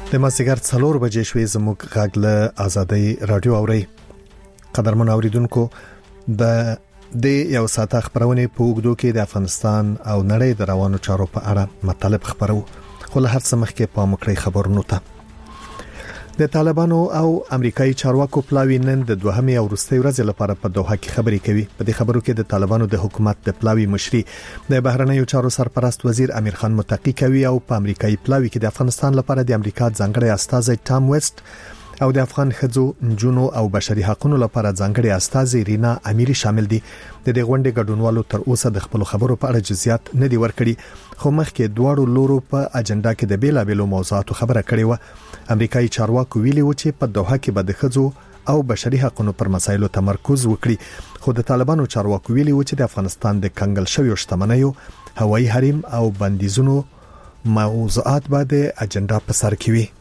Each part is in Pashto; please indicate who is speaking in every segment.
Speaker 1: د مازیګر 4 بجې شوې زموږ غږ له آزادۍ رادیو اوري. قدرمن اوریدونکو د یو ساعت خبرونه په وګړو کې د افغانستان او نړۍ د روانو چارو په اړه مطلب خبرو، خو له هر څه مخکې په مکړی خبرونو ته د طالبانو او امریکایي چارواکو پلاوی نن د دوهمې او وروستۍ ورځې لپاره په دوحه کې خبرې کوي. په دې خبرو کې د طالبانو د حکومت د پلاوی مشري د بهرنیو چارو سرپرست وزیر امیر خان متقی کوي او په امریکایي پلاوی کې د افغانستان لپاره د امریکا ځانګړی استازی ټام ویسټ او د افغان خځو، نجونو او بشري حقوقو لپاره ځانګړي استازي رینا امیری شامل دي. د دې غونډې ګډونوالو تر اوسه د خپل خبرو په اړه جزئیات نه دي ورکړي، خو مخکې دواړو لورو په اجنډا کې د بیلابېلو موضوعاتو خبره کړې و. امریکایي چارواکو ویلي و چې په دوحه کې به د خځو او بشري حقوقو پر مسایلو تمرکز وکړي، خو د طالبانو چارواکو ویلي و چې د افغانستان د کنګل شویو شتمنیو، هوایي حریم او بندیزونو موضوعات به د اجنډا په سر کې وي.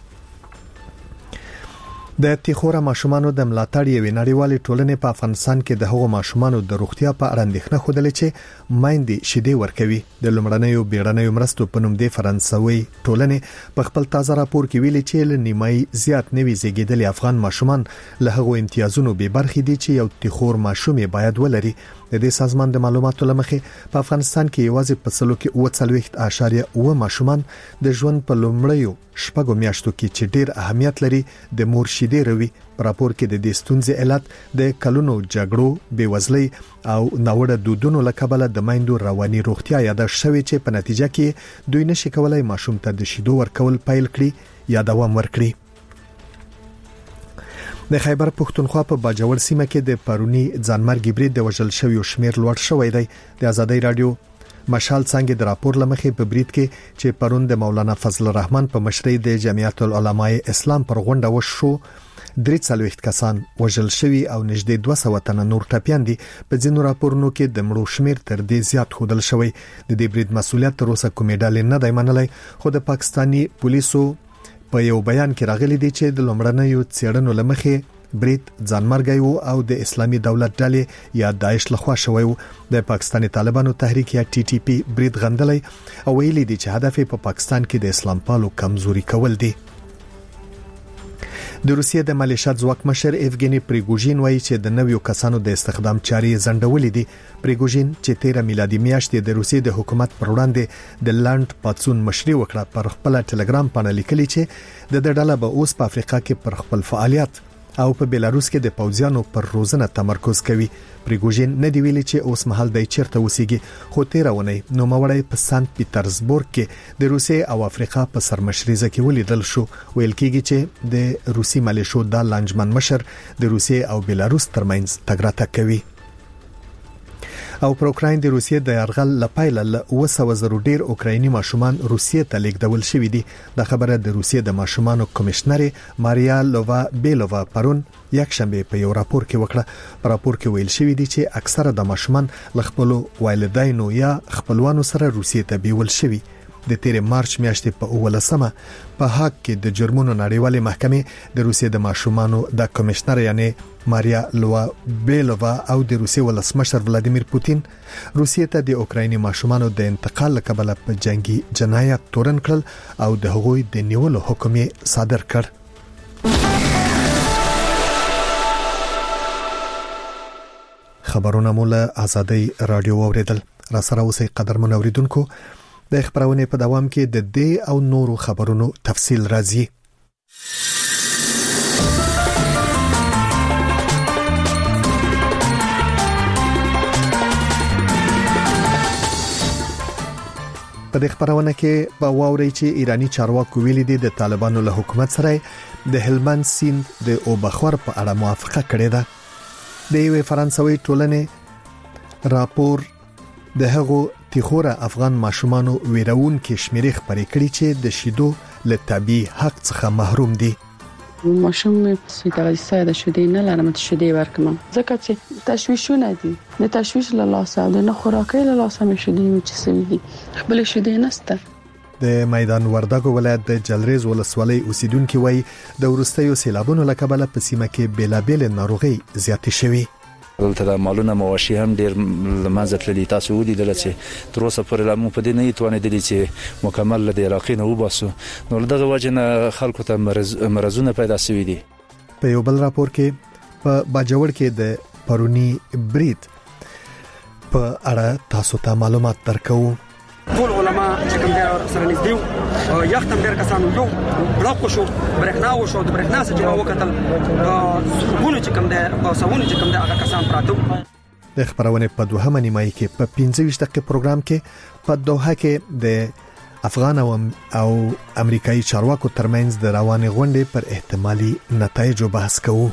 Speaker 1: د تیخوره ماشومانو د ملاتړ یوې نړیوالې ټولنې په افغانستان کې د هغو ماشومانو د روغتیا په اړه اندېښنه خوده چې مایندې شیدې ورکوي. د لومړنیو بیړنیو مرستو په نوم د فرانسوي ټولنې په خپل تازه راپور کې ویلي چې ل نیمای زیات نوي زیږیدلي افغان ماشومان له هغو امتیازونو به برخې دي چې یو تیخور ماشوم باید ولري. د دې سازمان د معلوماتو لمخې په افغانستان کې یوازې په سلو کې 40.9 ماشومان د ژوند په لومړیو شپږو میاشتو کې چې ډېر اهمیت لري د مور شیدې روي. په راپور کې د دې ستونزې علت د کلونو جګړو، بېوزلۍ او ناوړه دودونو له کبله د میندو رواني روغتیا یادښت شوی چې په نتیجه کې دوی نشي کولای ماشوم ته د شیدو ورکول پیل کړي یا دوام ورکړي. د خیبر پښتونخوا په باجوړ سیمه کې د پرونی ځانمرګي برید د وژل شویو شمیر لوړ شوی دی. د آزادۍ رادیو مشال څنګه د راپور لمخې په برید کې چې پرون د مولانا فضل الرحمن په مشرۍ د جمعیت العلماء اسلام پر غونډه وشو 43 کسان وژل شوی او نږدې 200 تنه نور ټپيان دي. په ځینو راپورونو کې د مړو شمیر تر دې زیات خودل شوی. د دې برید مسؤلیت تر اوسه کومې ډلې نه دی منلای، خو د پاکستاني پولیسو په یو بیان کې راغلي دي چې د لومړنیو څېړنو لمخې برید ځانمرګي وو او د اسلامي دولت ډلې یا داعش لخوا شوی وو. د پاکستاني طالبانو تحریک یا ټي ټي پی برید غندلای او ویلي دي چې هدف په پاکستان کې د اسلام پالو کمزوري کول دي. د روسیې د مالیشیا ځواک مشر ایفګینی پریګوژین وایي چې د نویو کسانو د استخدام چارې زندولې دي. پریګوژین چې 13 میلادي میاشتې د روسیې د حکومت پر وړاندې د لاند پاتسون مشري وکړه، پر خپل ټلګرام باندې لیکلي چې د ډله به اوس په افریقا کې پر خپل فعالیت او په بیلاروس کې د پوځیانو پر روزنه تمرکز کوي. پریګوژین نه دی ویلي چې اوس مهال د چیرته وسیږي، خو تیرونه نو موري په سانت پیټرزبورګ کې د روسیې او افریقا په سرمشريزه کې ولیدل شو. ویل کېږي چې د روسي مالیشو د لانجمن مشر د روسیې او بیلاروس ترمنځ تګ راتګ کوي. او پر اوکراین د روسیې د يرغل لپاره ل 200,000 ډیر اوکرایني ماشومان روسیې ته لیږدول شوې دي. د خبره د روسیې د ماشومانو کمشنر ماریا لووا بیلووا پرون یک شنبه په یو راپور کې وکړه. په راپور کې ویل شوی دی چې اکثره د ماشومان ل خپل والدینو یا خپلوانو سره روسیې ته بیول شوی. د 13 مارچ میاشتې په 19مه په هاګ کې د جرمونو نړیوالې محکمې د روسیې د ماشومانو د کمشنر یعنی ماریا لوا بیلووا او د روسیې ولسمشر ولادیمیر پوتین روسیې ته د اوکرایني ماشومانو د انتقال لپاره په جنگي جنایت تورن کړل او د هغوی د نیولو حکم صادر کړ. خبرونه مولا آزادۍ رادیو اوریدل. را سره اوسئ قدرمن اوریدونکو. د خبرونه په دوام کې د دې او نورو خبرونو تفصیل راځي. په دې خبرونه کې په واوري چې ایرانی چارواکو ویلي دي د طالبانو له حکومت سره د هلمند سیند د اوبخور په اړه موافقه کړې ده. د یوې فرانسوي ټولنې راپور د هغو تیخوره افغان ماشومانو ویرون کې شمیرې خبرې کړي چې د شیدو له طبي حق څخه محروم دي.
Speaker 2: ماشوم سیدایسته د شیدې نه لرم ته شیدې ورکم ځکه چې تشویشونه دي. د تشویش له لاسه او د خوراکۍ له لاسه مې شیدې چې سوي دي خپل شیدې نسته.
Speaker 1: د میدان وردګو ولایت د جلریز ولسوالۍ اوسیدونکو وایي د ورستیو سیلابونو له کبله په سیمه کې بیلابېل ناروغي زیاتې شوې.
Speaker 3: دلته د مالونه مواشي هم ډیر لمانځه تللي. تاسو ولیدل چې تر اوسه پورې لا موږ په دې نه توانېدلي چې مکمل د عراق نه وباسو. نو دغه وجه نه خلکو ته مرزونه پیدا شوي دي.
Speaker 1: په یو بل راپور کې په باجوړ کې د پرونی برید په اړه تاسو ته معلومات درکوو.
Speaker 4: ټول علما چې کوم ځای سره نږدې وو یختم ډېر کسانو یو بلاک شو برېښنا وشو د برېښنا څخه چې وکتل سونه چې کوم ځای او سونه چې کوم ځای هغه کسان پراته.
Speaker 1: د خبرونه په دوهمه نیمایي کې په 15 دقیقې پروګرام کې په دوحه کې د افغان او امریکایي چارواکو ترمنځ د روانې غونډې پر احتمالي نتایجو بحث کوو.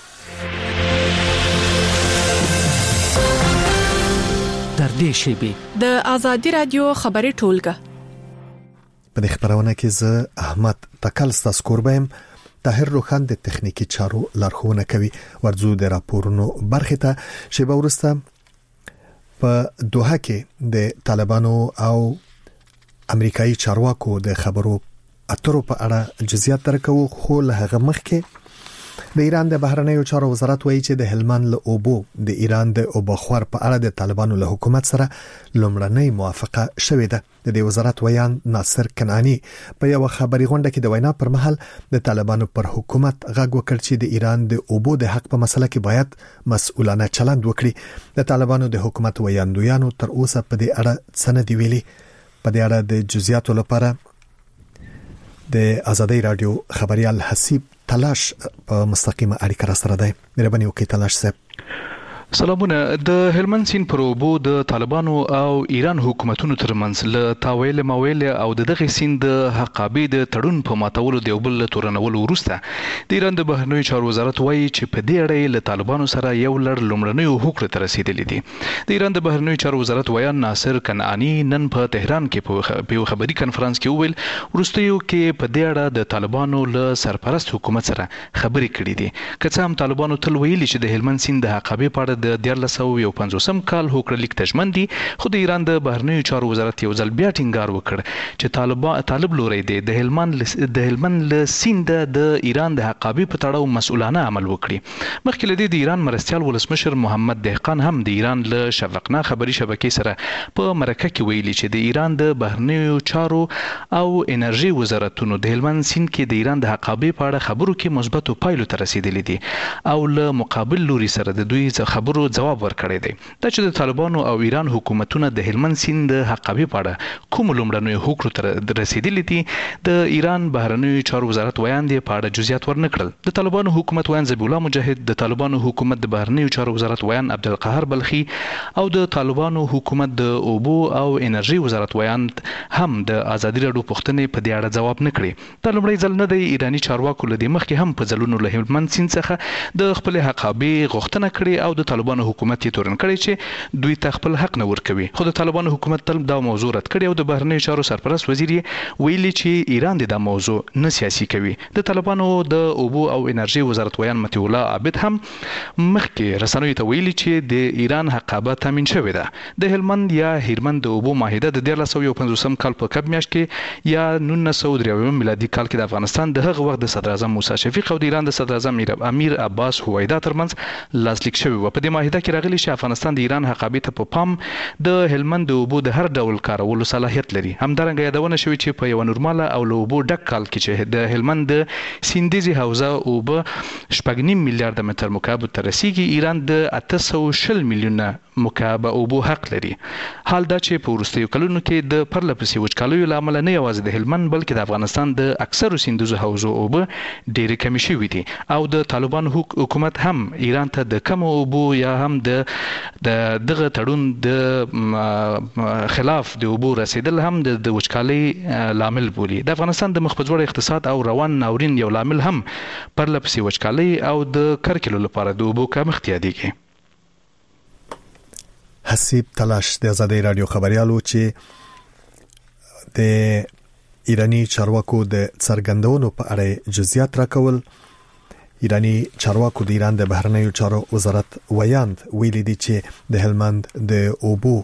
Speaker 5: در دې شیبه د ازادي رادیو خبري ټولګه
Speaker 1: په دې خبرونه کې زه احمد تکل ستاسو کوربم. طاهر روخان د تخنیکی چارو لارښوونه کوي. ورځو د راپورونو برخه ته شیبه ورسته په دوحه کې د طالبانو او امریکایي چارواکو د خبرو اترو په اړه جزئیات درکو. خو له هغه مخکې د ایران د بهرنیو چارو وزارت وایي چې د هلمند له اوبو د ایران د اوبخور په اړه د طالبانو له حکومت سره لومړنۍ موافقه شوې ده. د دې وزارت ویان ناصر کنعانی په یو خبري غونډه کې د وینا پر مهال د طالبانو پر حکومت غږ وکړ چې د ایران د اوبو د حق په مسله کې باید مسؤلانه چلند وکړي. د طالبانو د حکومت ویاندویانو تر اوسه په دې اړه څه نه دی ویلي. په دې اړه د جزئیاتو لپاره د ازادي رادیو خبريال حسیب تلاش په مستقیمه اړیکه را سره ده. مهرباني وکړئ تلاش صاحب.
Speaker 6: سلامونه. د هلمند سیند پر اوبو د طالبانو او ایران حکومتونو ترمنځ له تاویل ماویل او دغه سیند د حقابې د تړون په ماتولو د یو بل تورنولو وروسته د ایران د بهرنیو چارو وزارت وایي چې په دې اړه له طالبانو سره یو لړ لومړنیو هوکړو ته رسیدلې دي. د ایران د بهرنیو چارو وزارت ویان ناصر کنعانی نن په تهران کې په خبري کانفرنس کې وویل وروستیو کې په دې اړه د طالبانو له سرپرست حکومت سره خبرې کړې دي. که څه هم طالبانو تل ویلي چې د هلمند سیند د حقابې په اړه د 1950 کال هوکړه لیک تضمن دي، خو د ایران د بهرنیو چارو وزارت یو ځل بیا ټینګار وکړ چې طالب لوري دی د هلمند سیند د ایران د حقابې په تړاو مسؤلانه عمل وکړي. مخکې له دې د ایران مرستيال ولسمشر محمد دهقان هم د ایران له شفقنا خبري شبکې سره په مرکه کې ویلي چې د ایران د بهرنیو چارو او انرژي وزارتونو د هلمند سیند کې د ایران د حقابې په اړه خبرو کې مثبتو پایلو ته رسیدلي دي او له مقابل لوري سره د دوی خبرو جواب ورکړی دی. دا چې د طالبانو او ایران حکومتونه د هلمند سیند د حقابې په اړه کوم لومړنیو هوکړو ته رسیدلي دي د ایران بهرنیو چارو وزارت ویان دی په اړه جزئیات ورنکړل. د طالبانو حکومت ویان ذبیح الله مجاهد، د طالبانو حکومت د بهرنیو چارو وزارت ویان عبدالقهار بلخي او د طالبانو حکومت د اوبو او انرژي وزارت ویان هم د ازادي رادیو پوښتنې په دې اړه جواب نکړي. دا لومړی ځل نه دی ایرانی چارواکو له دې مخکې هم په ځلونو له هلمند سیند څخه د خپل حقابې غوښتنه کړې او د طالبانو حکومت یې تورن کړی چې دوی ته خپل حق نه ورکوي. خو د طالبانو حکومت تل دا موضوع رد کړی او د بهرنیو چارو سرپرست وزیر ویلي چې ایران دا موضوع نه سیاسي کوي. د طالبانو د اوبو او انرژي وزارت ویان متي الله عابد هم مخکې رسنیو ته ویلي چې د ایران حقابه تامین شوې ده. د هلمند یا هیرمند د اوبو معاهده د 1950 کال په کب میاشت کې یا 1993 میلادي کال کې د افغانستان د هغه وخت د صدر اعظم موسی شفیق او د ایران د صدر اعظم امیر عباس هویدا ترمنځ لاسلیک شوی و. په دې معاهده کې راغلی چې افغانستان د ایران حقابې ته په پام د هلمند د اوبو د هر ډول کارولو صلاحیت لري. همدارنګه یادونه شوې چې په یو نورماله او له اوبو ډک کال کې چې د هلمند د سیندیزي حوزه اوبه 8.5 میلیارډ متر مکعب ته رسیږي، ایران د 820 میلیونه مکعب اوبو حق لري. حال دا چې په وروستیو کلونو کې د پرلپسې وچکالیو له امله نه یوازې د هلمند بلکې د افغانستان د اکثرو سیندیزو حوزو اوبه ډېرې کمې شوې دي او د طالبانو حکومت هم ایران ته د کم اوبو یا هم د دغه تړون د خلاف د اوبو رسیدل هم د وچکالۍ لامل بولي. د افغانستان د مخ په ځوړ اقتصاد او روان ناورین یو لامل هم پرلپسې وچکالۍ او د کرکلو لپاره د اوبو کمښت یادېږي.
Speaker 1: حسیب تلاش د ازادي رادیو خبريالو چې د ایرانی چارواکو د څرګندونو په اړه جزئیات راکول. ایرانی چارواکو د ایران د بهرنیو چارو وزارت ویاند ویلي دي چې د هلمند په اوبو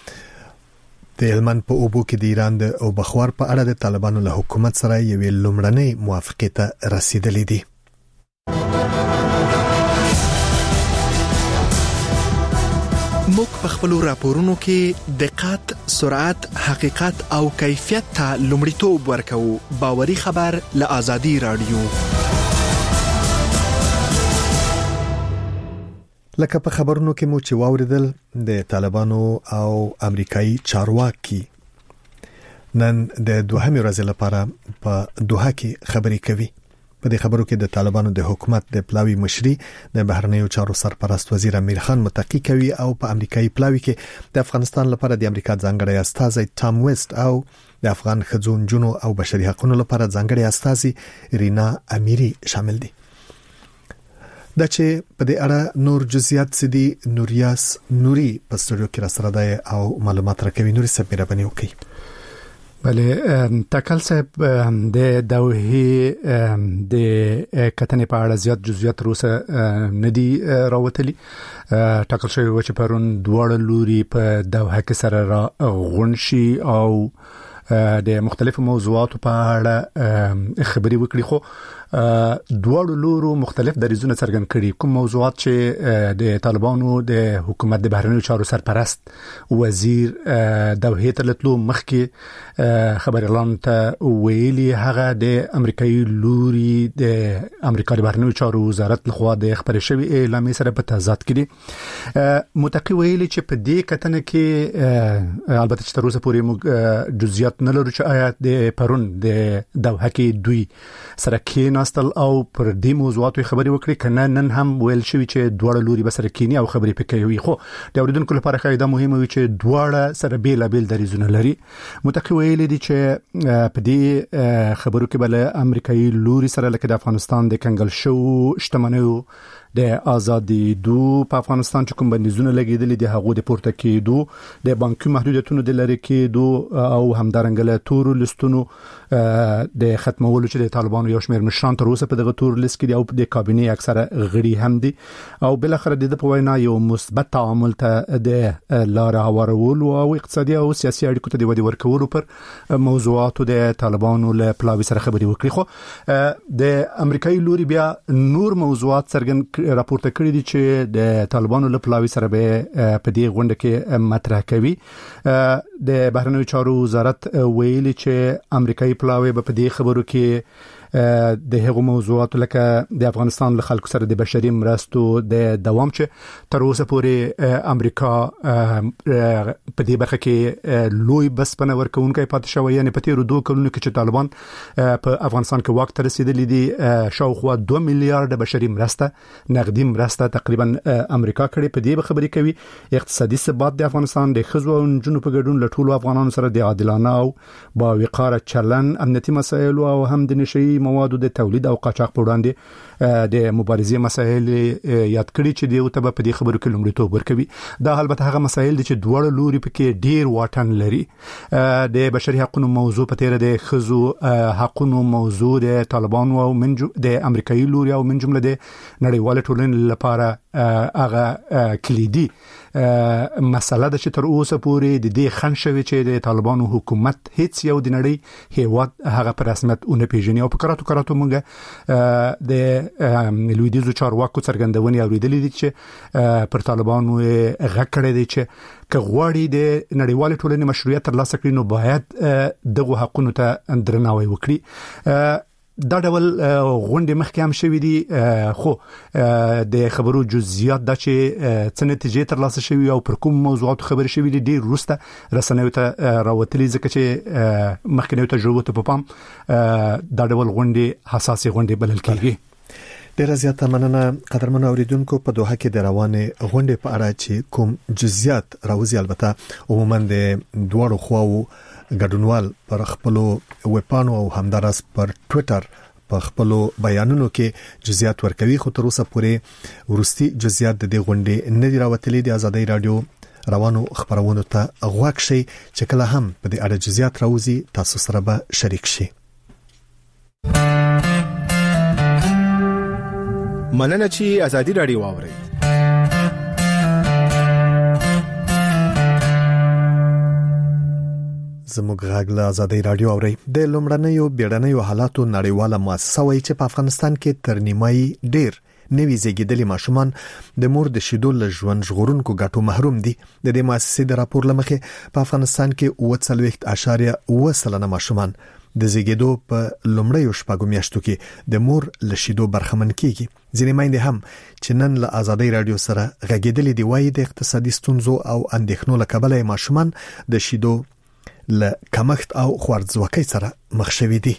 Speaker 1: کې د ایران د اوبخور په اړه د طالبانو له حکومت سره یوې لومړنۍ موافقې ته رسیدلې دي.
Speaker 7: موږ په خپل راپورونو کې دقت، سرعت، حقیقت او کیفیت ته لومړیتوب ورکوو. باوري خبر له آزادي رادیو.
Speaker 1: لکه په خبرونو کې مو چې واوریدل د طالبانو او امریکایي چارواکي نن د دوهمې ورځې لپاره په دوحه کې خبرې کوي. په دې خبرو کې د طالبانو د حکومت د پلاوی مشري د بهرنیو چارو سرپرست وزیر امیر خان متقی کوي او په امریکایي پلاوی کې د افغانستان لپاره د امریکا ځانګړی استازی ټام ویست او د افغان خځو جنو او بشري حقوقو لپاره ځانګړی استازی رینا امیری شامل دي. دا چې په دې اړه نور جزئیات سدي نوریاس نوري په سټوډیو کې را سره ده او معلومات راکوي. نوري سپیره بنیو کوي.
Speaker 8: بله تکل صاحب د دوحې د کتنې په اړه زیات جزئیات روسه ندي راوتلي. ټاکل شوی و چې پرون دواړه لوري په دوحه کې سره را غونشي او د مختلفو موضوعاتو په اړه خبري وکړي. خو دواړو لورو مختلف دریځونه څرګند کړي. کوم موضوعات چې د طالبانو د حکومت د بهرنیو چارو سرپرست وزیر دوحې ته لتلو مخکې خبر اعلان ته ویلي، هغه د امریکایي لوري د امریکا د بهرنیو چارو وزارت لخوا د خبرې شوی اعلامیې سره په تضاد کې. متقی ویلي چې په دې کتنه کې البته چې تر اوسه پورې موږ جزئیات نه لرو چې آیا د پرون د دوحه کې دوی سره کې ناستل او پر دې موضوعاتو خبرې وکړي کنه نن هم ویل شوی چې دواړه لوري بسره کینی او خبرې پکې وي. خو د اوریدونکو لپاره خایده مهمه وي چې دواړه سره بیل دریځونه لري. متقی ویلي دي چې په دې خبرو کې بل امریکایي لوري سره لکه د افغانستان د کنګل شو شتمنیو د آزادي دو په افغانستان چې کوم بندیزونه لګیدلې دي هغه د پورته کېدو، د بانکي محدودیتونو د لری کېدو او همدارنګه له تور لستونو د ختمولو چې د طالبانو یو شمېر مشران تر اوسه په دغه تور لیست کې دي او د کابینه اکثره غړي هم دي او بل اخر د په وینا یو مثبت تعامل ته د لار هوارولو او اقتصادي او سیاسي اړیکو ته د ودی ورکولو پر موضوعاتو د طالبانو له پلاوی سره خبري وکړي. خو د امریکایي لوري بیا نور موضوعات څرګند راپورته کړی دي چې د طالبانو له پلاوی سره به په دې غونډه کې مطرح کوي. د بهرنیو چارو وزارت ویلي چې امریکایي پلاوی به په دې خبرو کې د هغو موضوعاتو لکه د افغانستان له خلکو سره د بشري مرستو د دوام چې تر اوسه پورې امریکا په دې برخه کې لوی بسپنه ورکوونکی پاتې شوی، یعنی په تیرو 2 کلونو کې چې طالبان په افغانستان کې واک ته رسیدلي دي شاوخوا 2 میلیارډ بشري مرسته نقدي مرسته تقریبا امریکا کړي. په دې خبرې کوي اقتصادي ثبات د افغانستان د خزو او جنونو په ګډون له ټولو افغانانو سره د عادلانه او با وقار چلن، امنیتي مسایل او هم د نشئی موادو د تولید او قاچاق په وړاندې د مبارزې مسایل یاد کړي چې دیو ته په دې خبرو کې لومړیتوب ورکوي. دا البته هغه مسایل دي چې دواړه لوري پکې ډیر واټن لري. د بشري حقوقو موضوع په تیر د خزو حقوقو موضوع د طالبانو او د امریکایي لوري او من جمله د نړیوال ټولنې لپاره هغه کلیدي مسله ده چې تر اوسه پورې د دې خنشوي چې د طالبانو حکومت هیڅ یو د نړۍ هیواد هغه په رسمیت اون پیژني او په کراتو مونږ د لویدیزو چارواکو څرګندونې اوریدلې دي چې پر طالبانو غږ کړی دی چې کغواړي د نړیوال ټولنې مشروعیت ترلاسه کړي نو باید دغه حقوقو ته درناوی وکړي. دا ډول غونډې مخکې هم شوې دي خو د خبرو جزئیات د چې څه نتیجې ترلاسه شوې او پر کوم موضوعات خبرې شوې دي ډیر وروسته رسنیو ته راوتلي ځکه چې مخکې تجربه ته په پام دا ډول غونډې حساسې غونډې بلل کېږي.
Speaker 1: ډیر زیاته مننه قدرمن اوریدونکو. په دوحه کې د روانه غونډې په اړه چې کوم جزئیات راوځي البته عموما د دوړو خواو ګډونوال پر خپل ویبپاڼو او همدارس پر ټوئیټر په خپل بیانونو کې جزئیات ورکوي. خو تر اوسه پورې ورستي جزئیات د دې غونډې نه دی راوتلي. د آزادۍ رادیو روانو خبرونو ته غوږ شي چې کله هم په دې اړه جزئیات راوځي تاسو سره به شریک شي.
Speaker 7: مننه چې آزادۍ رادیو واوري.
Speaker 1: زموږ غږ له آزادۍ رادیو اوري. د لومړنیو بیړنیو حالاتو نړیواله مؤسسه وایي چې په افغانستان کې تر نیمایي ډیر نوي زیږیدلي ماشومان د مور د شیدو له ژوند ژغورونکو ګټو محروم دي. د دې مؤسسې د راپور لمخې په افغانستان کې 40.8% ماشومان د زیږیدو په لومړیو شپږو میاشتو کې د مور له شیدو برخمن کیږي. ځینې میندې هم چې نن له آزادۍ رادیو سره غږیدلې دی وایي د اقتصادي ستونزو او اندېښنو له کبله ماشومان د شیدو له کمښت او خوارځواکۍ سره مخ شوي دي.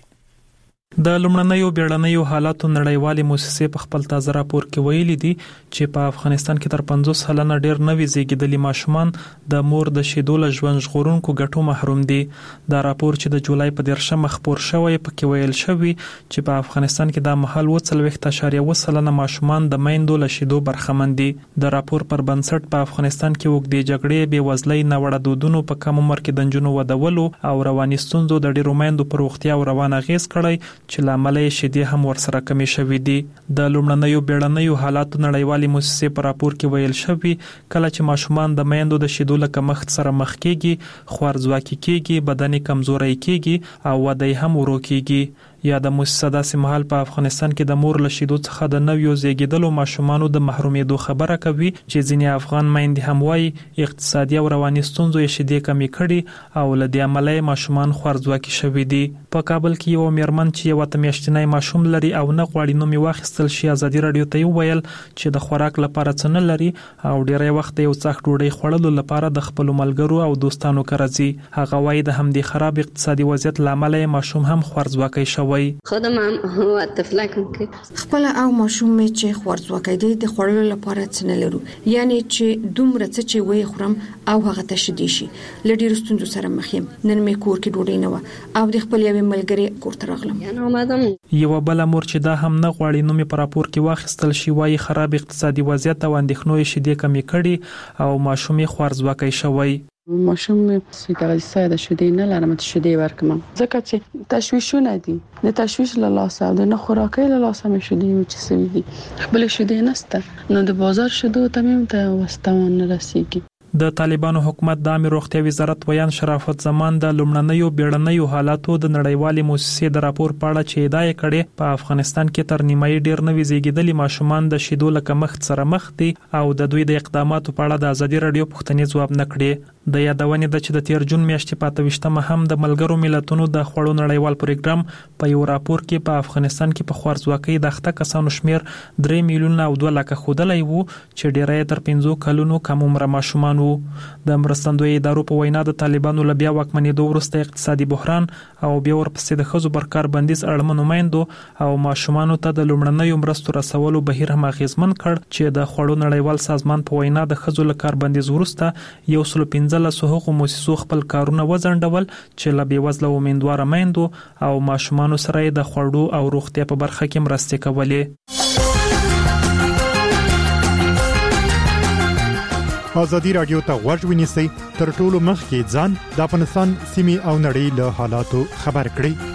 Speaker 9: د لومړنیو بیړنیو حالاتو نړیوالې موسسې په خپل تازه راپور کې ویلي دي چې په افغانستان کې تر 50 سلنه ډېر نوي زیږیدلي ماشومان د مور د شیدو له ژوند ژغورونکو ګټو محروم دي. دا راپور چې د جولای په 10 خپور شوی په کې ویل شوی چې په افغانستان کې د مهال 40.8 سلنه ماشومان د میندو له شیدو برخمن دي. د راپور پر بنسټ په افغانستان کې وګړي جګړې بې وزلۍ ناوړه دودونو په کم عمر کې د نجونو ودولو او رواني ستونزو د ډېرو میندو پر روغتیا او روان اغیز کړی چې لامل یې شیدې هم ورسره کمی شوې دي. د لومړنیو بیړنیو حالاتو نړیوالې موسسې په راپور کې ویل شوی کله چې ماشومان د میندو د شیدو له کمښت سره مخ کیږي، خوارځواکي کیږي، بدني کمزوري کیږي او وده هم ورو کیږي. یا د موسسه داسې مهال په افغانستان کې د مور له شیدو څخه د نویو زیږیدلو ماشومانو د محرومیدو خبره کوي چې ځینې افغان میندې هم وایي اقتصادي او رواني ستونزو یې شیدې کمې کړي او له دې امله ماشومان خوارځواکي شوي دي. په کابل کې یو میرمن چې یو میاشتنی ماشوم لري او نه غواړي نوم یې واخیستل شي آزادي رادیو ته ویل چې د خوراک لپاره څه نه لري او ډیری وخت یو څاښت ډوډۍ خوړلو لپاره د خپل ملګرو او دوستانو کرځي. هغه وایي د همدې خراب اقتصادي وضعیت لامل ماشوم هم خوارځواکي شوی.
Speaker 10: خودم هم هو تفلکم کې خپل او ماشوم می چې خوارځواکي دي د خوړلو لپاره څه نه لرو، یعنی چې دومره څه چې وې خورم او هغه تشدي شي. لډیر ستونزو سره مخ یم. نن می کور کې ډوډۍ نه و او د خپل یو ملګری کور ته راغلم.
Speaker 9: یو بل مور چې دا هم نه غواړي نو می پر راپور کې واخیستل شي وایي خراب اقتصادي وضعیت او اندېښنو یې شیدې کمی کړي او ماشوم یې خوارځواکي شوی.
Speaker 2: ماشوم سوی تغذیه د شیدې نه لرم ته شیدې ورکم ځکه چې تشویشونه دي د تشویش له لاسه د نه خوراکي له لاسه مې شیدې چې سوي دي خپل شیدې نسته نو د بازار شیدو ته ته واستون رسیږي.
Speaker 9: د طالبانو حکومت د عامه روغتیا وزارت ویان شرافت زمان د لومړنیو بیړنیو حالاتو د نړیوالې موسسې د راپور په اړه چې ادعا کړې په افغانستان کې تر نیمایي ډیر نوي زیږیدلي ماشومان د شیدو له کمښت سره مخ دي او د دوی د اقداماتو په اړه د آزادي رادیو پوښتنې ځواب نه کړې. د یادونې د چې د تیر جون میاشتې په 28مه هم د ملګرو ملتونو د خوړو نړیوال پروګرام په یو راپور کې په افغانستان کې په خوارځواکۍ د اخته کسانو شمیر 3 میلیونه او 2 لکه ښودلی وو چې ډیری تر 5 کلونو کم عمره ماشومان وو. د مرستندوی ادارو په وینا د طالبانو له بیا واکمنېدو وروسته اقتصادي بحران او بیا ورپسې د ښځو پر کار بندیز اړمنو میندو او ماشومانو ته د لومړنیو مرستو رسولو بهیر هم اغیزمن کړ چې د خوړو نړیوال سازمان په وینا د ښځو له کار بندیز وروسته 115 حقوقو مؤسسو خپل کارونه وځنډول چې له بېوزله امیندواره میندو او ماشومانو سره د خوړو او روغتیا په برخه کې مرستې کولې.
Speaker 11: آزادی رادیو ته غوږ ونیسئ تر ټولو مخکې ځان د افغانستان سیمې او نړۍ له حالاتو خبر کړئ.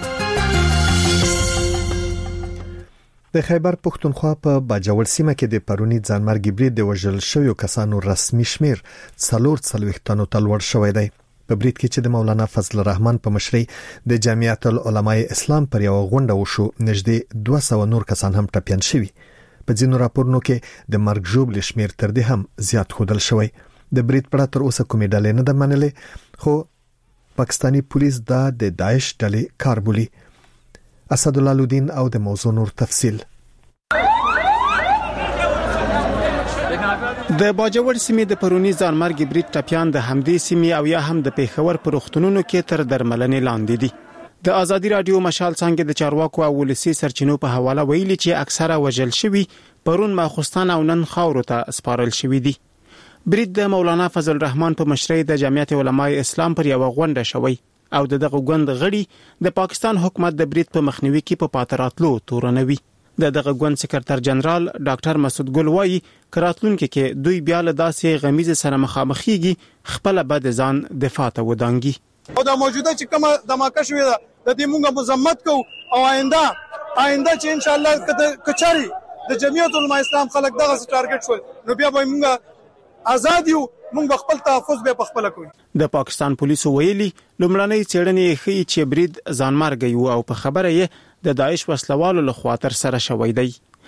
Speaker 1: د خیبر پښتونخوا په باجوړ سیمه کې د پرونی ځانمرګي برید د وژل شویو کسانو رسمي شمیر 440 تنو ته لوړ شوی دی. په برید کې چې د مولانا فضل الرحمن په مشرۍ د جمعیت العلماء اسلام پر یو غونډه وشو نږدې 200 نور کسان هم ټپيان شوي. په ځینو راپورونو کې د مرګ ژوبل شمیر تر دې هم زیات خودل شوی. د برید پر تر اوسه کومې ډلې نه د منلې خو پاکستانی پولیس دا د داعش ډلې کار بولي. اسد الله الدین او د موضوع نور تفصیل.
Speaker 12: د باجوړ سیمې د پرونی ځانمرګي برید ټپيان د همدې سیمې او یا هم د پیښور پر وختونو کې تر درملنې لاندې دي. د آزادي رادیو مشال څنګه د چارواکو او ولسی سرچینو په حواله ویلي چې اکثره وژل شوی پرون ماخستان او نن خاورو ته سپارل شوی دي. برید د مولانا فضل الرحمن په مشرۍ د جمعیت علماء اسلام پر یو غونډه شوی او دغه غوند غړي د پاکستان حکومت د برید په مخنیوي کې په پاتراتلو تورنوي. دغه غوند سکرټر جنرال ډاکټر مسعود ګل وایي کراتلونکو کې دوی بیا له داسې غمیزه سره مخامخېږي خپل بد ځان دفاع ته ودانګي.
Speaker 13: او د موجوده چې کومه دماکه شوې ده د دې موږ مزمت کو او آینده چې ان شاء الله کچاري د جمعیت علماء اسلام خلک دغه ټارګټ شول نو بیا به موږ آزاد یو موږ خپل تحفظ به خپل کوو.
Speaker 12: د پاکستان پولیسو ویلي لومړنۍ څېړنې ښيي چې برید ځانمرګي او په خبره یې د داعش وسلوالو له خوا تر سره شوی دی.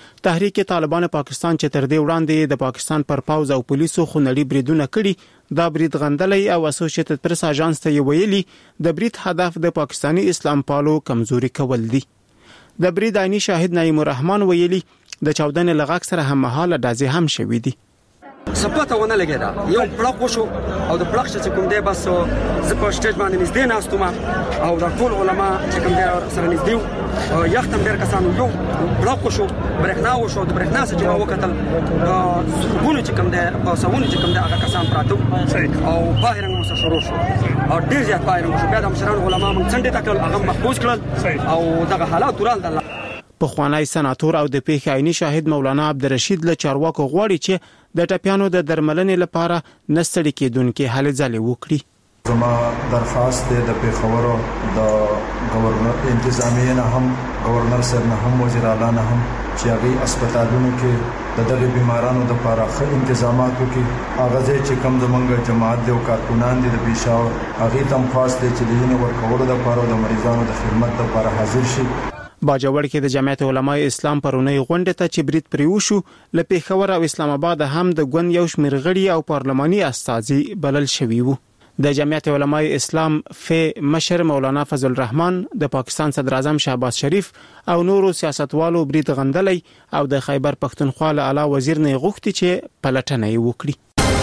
Speaker 12: تحریک طالبان پاکستان چې تر دې وړاندې د پاکستان پر پوز او پولیسو خونړي بریدونه کړي دا برید غندلې او اسوسییټډ پریس اژانس ته ویلي د برید هدف د پاکستانی اسلام پالو کمزوري کول دي. د برید عیني شاهد نعیم الرحمن ویلي د چاودنې لغاک سره هم مهاله دازې هم شوې دي.
Speaker 4: سپاته ونه لګیدا یو پړق وشو او د پړق چې کوم دی بس زه په سټیج باندې نږدې ناستم او د ټول علما چې کوم دی سره نږدې یختم ډېر کسانو یو پړق وشو برېښنا وشو د برېښنا چې ما وکتل سرګونه چې کوم دی په ساونه چې کوم دی هغه کسان پراته او باهرنګ مو شروع شو او ډېر زیات باهرنګ شو بیا د مشران علما موږ څنډه تکل هغه محفوظ کړل او دغه حالات ورال د
Speaker 12: په خوانی سناتور او د پیښې عیني شاهد مولانا عبدالرشید له چارواکو غواړي چې د ټپیانو د درملنې لپاره نستړي کېدونکو هلې ځلې وکړي.
Speaker 14: زما درخواست دی د پیښور د گورنر انتظامیه نه هم گورنر صاحب نه هم وزیر اعلی نه هم چې هغه هسپتالونو کې د دغه بیمارانو لپاره ښه انتظامات وکړي. هغه چې کوم زمونږ جماعت دی او کارکونان دي د پیښور هغه تم خاص دی چې د یې ورکوړو لپاره د مریضانو د خدمت لپاره حاضر شي.
Speaker 12: باجوړ کې د جمعیت علماء اسلام پرونی غونډه ته چې برید پریوشو له پیښور او اسلام آباد هم د ګوند یو شمېر غړي او پارلماني استازي بلل شوي وو. د جمعیت علماء اسلام مشر مولانا فضل الرحمن د پاکستان صدر اعظم شهباز شریف او نورو سیاستوالو برید غندلې او د خیبر پختونخوا له اعلی وزیر نه غوښتي چې پلټنه وکړي.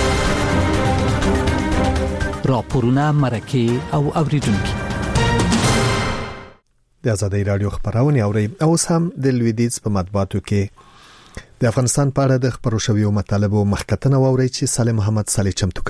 Speaker 15: راپورونه مرکه او اوریدونکو
Speaker 1: د آزادۍ رادیو خبرونه اوري او سم د لویدیز په مطبوعاتو کې د افغانستان په اړه د خبرو شویو مطالبه مخکتنه اوري چې سالم محمد صالح چمتو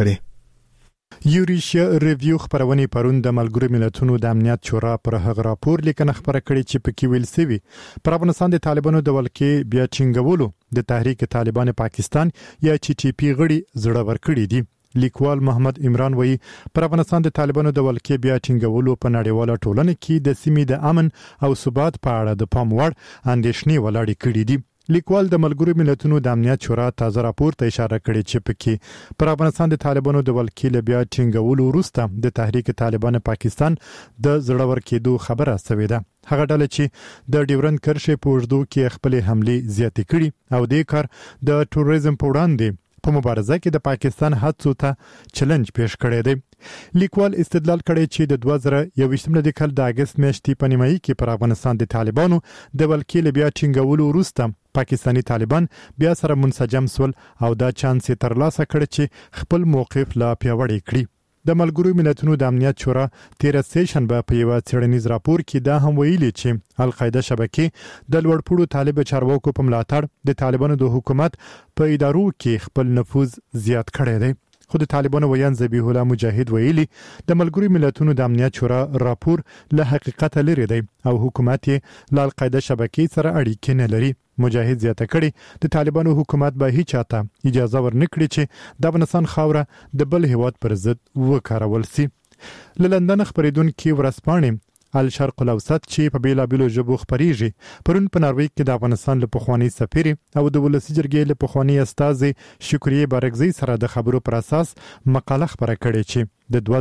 Speaker 1: کړي.
Speaker 11: یوریشیا ریویو خبرونه پرون د ملګرو ملتونو د امنیت شورا پر هغه راپور لیکنه خبره کړي چې پکې ویل سوي پر افغانستان د طالبانو د ولکې بیا چنګولو د تحریک طالبان پاکستان یا چې ټي پی غړي زړه ور کړی دي. لیکوال محمد عمران وایي پر افغانستان د طالبانو د ولکې بیا ټینګولو په نړیواله ټولنه کې د سیمې د امن او ثبات په اړه د پام وړ اندېښنې ولاړې کړې دي. لیکوال د ملګرو ملتونو د امنیت شورا تازه راپور ته اشاره کړې چې پکې پر افغانستان د طالبانو د ولکې له بیا ټینګولو وروسته د تحریک طالبان پاکستان د زړور کېدو خبره شوې ده. هغه ډله چې د ډیورند کرښې په اوږدو کې خپل حملې زیاتې کړي او د کار د ټوریزم په وړاندې په مبارزه کې د پاکستان هڅو ته چیلنج پیش کړی دی. لیکوال استدلال کړی چې د 2021 کال د اگست میاشتې په نیمایي کې پر افغانستان د طالبانو د ولکې له بیا ټینګولو وروسته پاکستانی طالبان بیا سره منسجم سول او دا چانس ترلاسه کړ چې خپل موقف لا پیاوړی کړي. د ملګرو ملتونو د امنیت شورا 13 سیشنبه په یو څېړنیز راپور کې دا هم ویلي چې القاعده شبکې د لوړپوړو طالب چارواکو په ملاتړ د طالبانو د حکومت په ادارو کې خپل نفوذ زیات کړی دی. خو د طالبانو ویان ذبیح الله مجاهد ویلي د ملګرو ملتونو د امنیت شورا راپور له حقیقت لري دی او حکومت یې له القاعده شبکې سره اړیکې نه لري. مجاهد زیاته کړي د طالبانو حکومت به هیڅ چاته اجازه ورنکړي چې د افغانستان خاوره د بل هیواد پر ضد وکارول شي. له لندن خبرېدونکو ورسپانې الشرق الاوسط چې په بیلابیلو ژبو خبريږي پرون په ناروې کې د افغانستان له پخوانی سفیر او د ولسی جرګې له پخوانی استاذ شکریه بارګزی سره د خبرو پر اساس مقاله خبره کړې چې د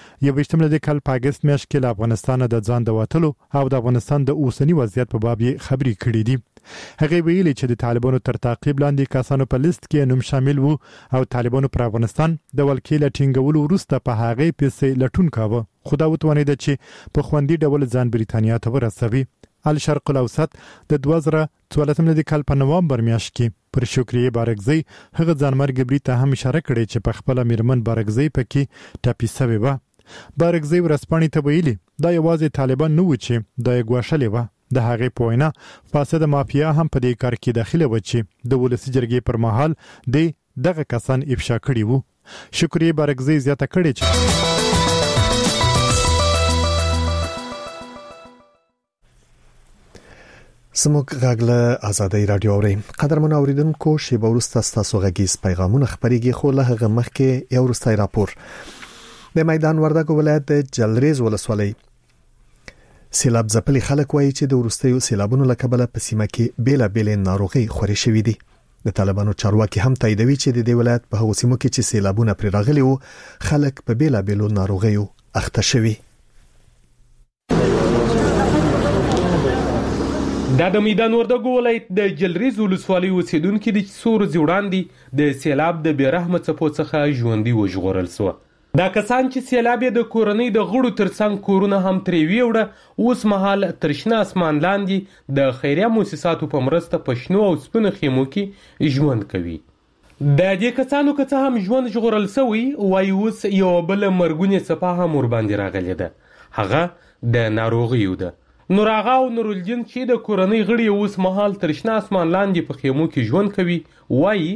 Speaker 11: 2021 کال په اگست میاشت کې له افغانستان د ځان د وټلو او د افغانستان د اوسنی وضعیت په باب خبري کړې دي. هغه ویلي چې د طالبانو تر تعقیب لاندې کسانو په لیست کې نوم شامل وو او طالبانو پر افغانستان د ولکې له ټینګولو وروسته په هغه پیسې لټون کاوه خو دا وتوانید چې په خوندي ډول ځان بریتانیا ته ورسوي. الشرق الاوسط د 2014 کال په نوامبر میاشت کې پر شکریه بارګزی هغه ځانمرګ برید ته هم اشاره کړې چې په خپل میرمن بارګزی پکې ټاپي سوی و. بارګزی ورسپانې ته ویلي دا یوازې طالبان نه و چې د غواښلې و. د هغې په وینا فاسده مافیا هم په دې کار کې داخله و چې د ولسی جرګې پر مهال دغه کسان افشا کړي وو. شکریه بارګزی زیاته کړې چې
Speaker 1: سموږ غاغله آزادۍ رادیو اوري قدرمن اوریدونکو شیبه ورسته تاسو غږیز پیغامونه خبريږي خو له هغه مخکې یو ورستای راپور د میدان وردګ ولایت د جلریز ولسوالۍ سیلاب ځپلي خلک وایي چې د ورستیو سیلابونو له کبله په سیمه کې بیلابېل ناروغي خوري شوې دي. د طالبانو چارواکي هم تاییدوي چې د دې ولایت په هغو سیمو کې چې سیلابونه پرې راغلي وو خلک په بیلابېلو ناروغیو اخته شوي.
Speaker 16: د میدان وردګو ولایت د جلریز ولسوالۍ اوسیدونکو د څو ورځې وړاندې د سیلاب د بېرحمه څپو څخه ژوندي وژغورل شوه. دا کسان چې سیلاب یې د کورنۍ د غړو ترڅنګ کورونه هم ترې ویوړه اوس مهال تر شنه اسمان لاندې د خیریه مؤسساتو په مرسته په شنو او سپینو خیمو کې ژوند کوي. د دې کسانو که څه هم ژوند ژغورل شوی وایي اوس یوه بله مرګونې څپه هم ورباندې راغلې ده، هغه د ناروغیو ده. نور آغا او نورالدین چې د کورنۍ غړي اوس مهال تر شنه اسمان لاندې په خیمو کې ژوند کوي وایي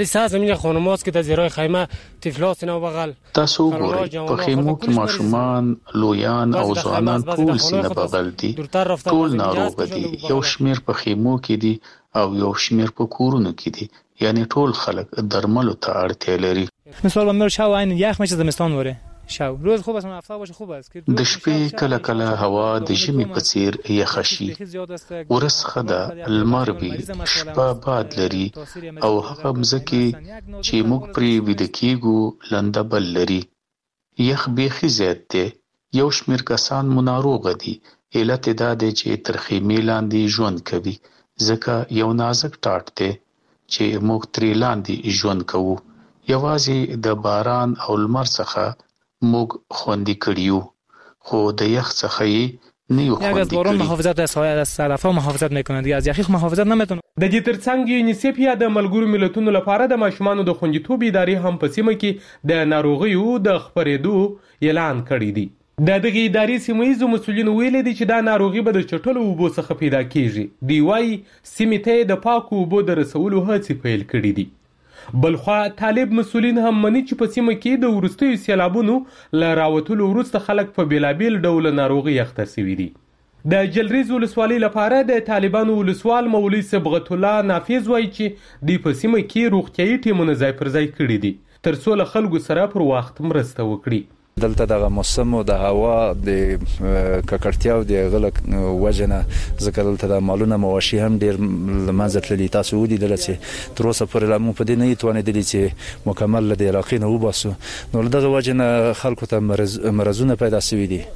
Speaker 17: تاسو وګورئ په خیمو کې ماشومان، لویان او ځوانان ټول سینه بغل دي، ټول ناروغ دي. یو شمیر په خیمو کې دي او یو شمیر په کورونو کې دي، یعنی ټول خلک درملو ته اړتیا لري.
Speaker 18: مثلا من شاو عین یخ میشه زمستان وره شاو روز خوب است هفته باشه خوب است
Speaker 17: د شپې کله کله هوا د ژمي په څیر یخه شي، ورځ ښه ده، لمر وي، شپه باد لري او هغه مځکې چې موږ پرې ویده کېږو لنده بل لري. یخ بیخي زیات دی. یو شمیر کسان مو ناروغه دي. علت یې دا دی چې تر خیمې لاندې ژوند کوي، ځکه یو نازک ټاټ دی چې موږ ترې لاندې ژوند کوو. یوازې د باران او لمر څخه موږ خوندي کړیو، خو د یخ څخه یې نه یو خوندي کړی.
Speaker 18: از باران محافظت از سایه از صدفا محافظت میکنه، دیگه از یخ محافظت نمیتونه.
Speaker 16: د دې ترڅنګ یونیسف یا د ملګرو ملتونو لپاره د ماشومانو د خوندیتوب ادارې هم په سیمه کې د ناروغیو د خپرېدو اعلان کړی دی. د دغه ادارې سیمه‌ییزو مسؤلینو ویلي دي چې دا ناروغي به د چټلو اوبو څخه پیدا کیږي. دوی وایي سیمې ته د پاکو اوبو د رسولو هڅې پیل کړي دي. بلخوا طالب مسؤلین هم مني چې په سیمه کې د وروستیو سیلابونو له راوتلو وروسته خلک په بیلابیل ډول ناروغي اخته شوي دي. د جلریز ولسوالۍ لپاره د طالبانو ولسوال مولوي صبغت الله نافذ وایي چې دوی په سیمه کې روغتیایي ټیمونه ځای پر ځای کړي دي ترڅو له خلکو سره پر وخت مرسته وکړي.
Speaker 3: دلته دغه موسم او د هوا د ککړتیا او د غلق وجنه ځکه دلته د مالونه مواشي هم ډیر لمنځه تللي. تاسو ولیدل چې تر اوسه پورې لا موږ په دې نه توانېدلي چې مکمل د علاقې نه وباسو. نو دغه وجنه خلکو ته مرزونه پیدا شوي دي،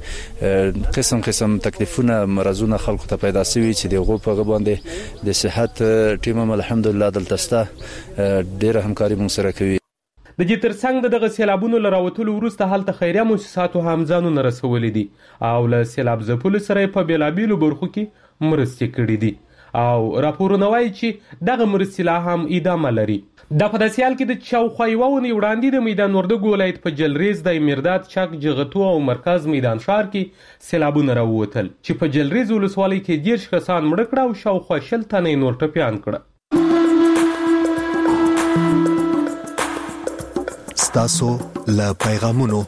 Speaker 3: قسم قسم تکلیفونه مرزونه خلکو ته پیدا شوي چې دغه په باندې د صحت ټیم هم الحمدلله دلته ستا ډیره همکاري موږ سره کوي.
Speaker 16: د دې ترڅنګ دغه سیلابونو له راوتلو وروسته هلته خیریه مؤسساتو هم ځانونه رسولي دي او له سیلاب ځپلو سره په بیلابیلو برخو کې مرستې کړي دي او راپورونه وایي چې دغه مرستې لا هم ادامه لري. دا په داسې حال کې د شاوخوا یوه اونۍ وړاندې د میدان وردګو ولایت په جلریز د مرداد چک جغتو او مرکز میدان ښار کې سیلابونه راووتل چې په جلریز ولسوالۍ کې 10 کسان مړه کړه او شاوخوا 10 تنه نور ټپیان کړه.
Speaker 1: ستاسو له پیغامونو.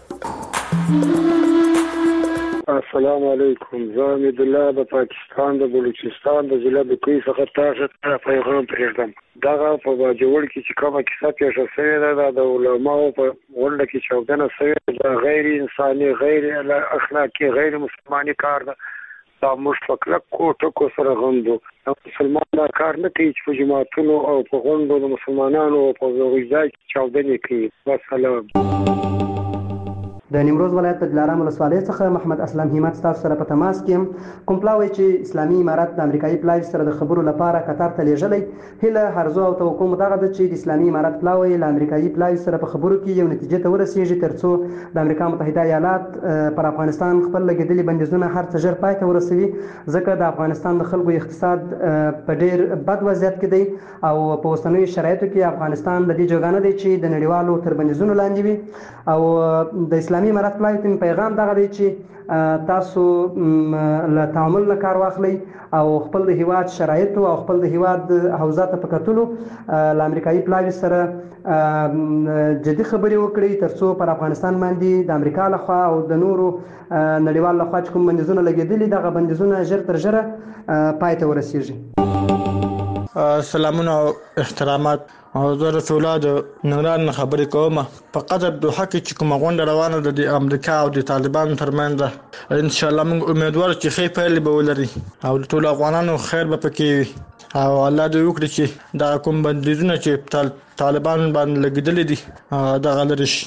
Speaker 19: السلام علیکم، زه امید الله د پاکستان د بلوچستان د ضلع د کوی څخه تاسو ته پیغام پرېږدم. دغه په باجوړ کې چې کومه کیسه پیښه شوې ده د علماو په غونډه کې چاودنه شوې ده، غیر انساني، غیر اخلاقي، غیر مسلماني کار ده. دا موږ په کلک کوټکو سره غندو. مسلمان دا کار نه کوي چې په جماعتونو او په غونډو د مسلمانانو په ځای کې چاودنې کوي. والسلام.
Speaker 20: د نیمروز ولایت د دلارام ولسوالۍ څخه محمد اسلام همت تاسو سره په تماس کې کوم پلاوی چې اسلامي امارت د امریکایي پلاوی سره د خبرو لپاره قطر ته لیږلی هله هرزو او توقع مدغه د چې د اسلامي امارت پلاوی له امریکایي پلاوی سره په خبرو کې یو نتیجه ته ورسیږي ترڅو د امریکا متحده ایالات پر افغانستان خپل لګیدلي بندیزونه هر څه ژر پای ته ورسوي، ځکه د افغانستان د خلکو اقتصاد په ډیر بد وضعیت کې دی او په اوسنیو شرایطو کې افغانستان د دې جوګانه دی چې د نړیوالو تر بندیزونو لاندې وي. او د اسلامي امارت پلاوی پیغام دغه دی چې تاسو له تعامل نه کار واخلئ او خپل د هیواد شرایط او خپل د هیواد حوزات په کتلو له امریکایي پلاوی سره جدي خبرې وکړي ترڅو پر افغانستان باندې د امریکا لخوا او د نورو نړیوال لخوا چې کوم بندیزونه لګېدلي دغه بندیزونه ژر تر ژره پای ته ورسیږي.
Speaker 21: سلامونه او احترامات. زه رسول الله د ننګرهار نه خبرې کوم. په قطر دوحه کې چې کومه غونډه روانه ده د امریکا او د طالبانو ترمنځ ده، ان شاء الله موږ امیدوار چې ښې پایلې به ولري او د ټولو افغانانو خیر به پکې وي او الله دې وکړي چې دا کوم بندیزونه چې طالبان باندې لګېدلي دي دغه لرې شي.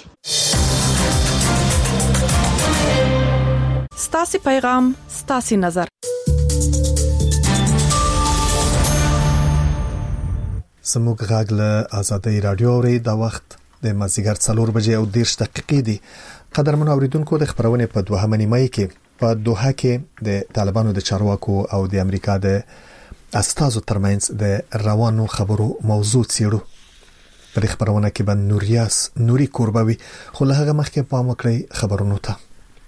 Speaker 5: ستاسو پیغام ستاسو نظر.
Speaker 1: سموږ غاګ له آزادۍ رادیو اوري د وخت د مازیګر 4 بجې او 10 دقیقې دي. قدرمن اوریدونکو د خبرونه په 2 نیمه کې په دوحه کې د طالبانو د چارواکو او د امریکا د استازو ترمنځ د روانو خبرو موضوع څیړو. په خبرونه کې باندې نوري کوربوي خو له هغه مخکې پام وکړئ خبرونو ته.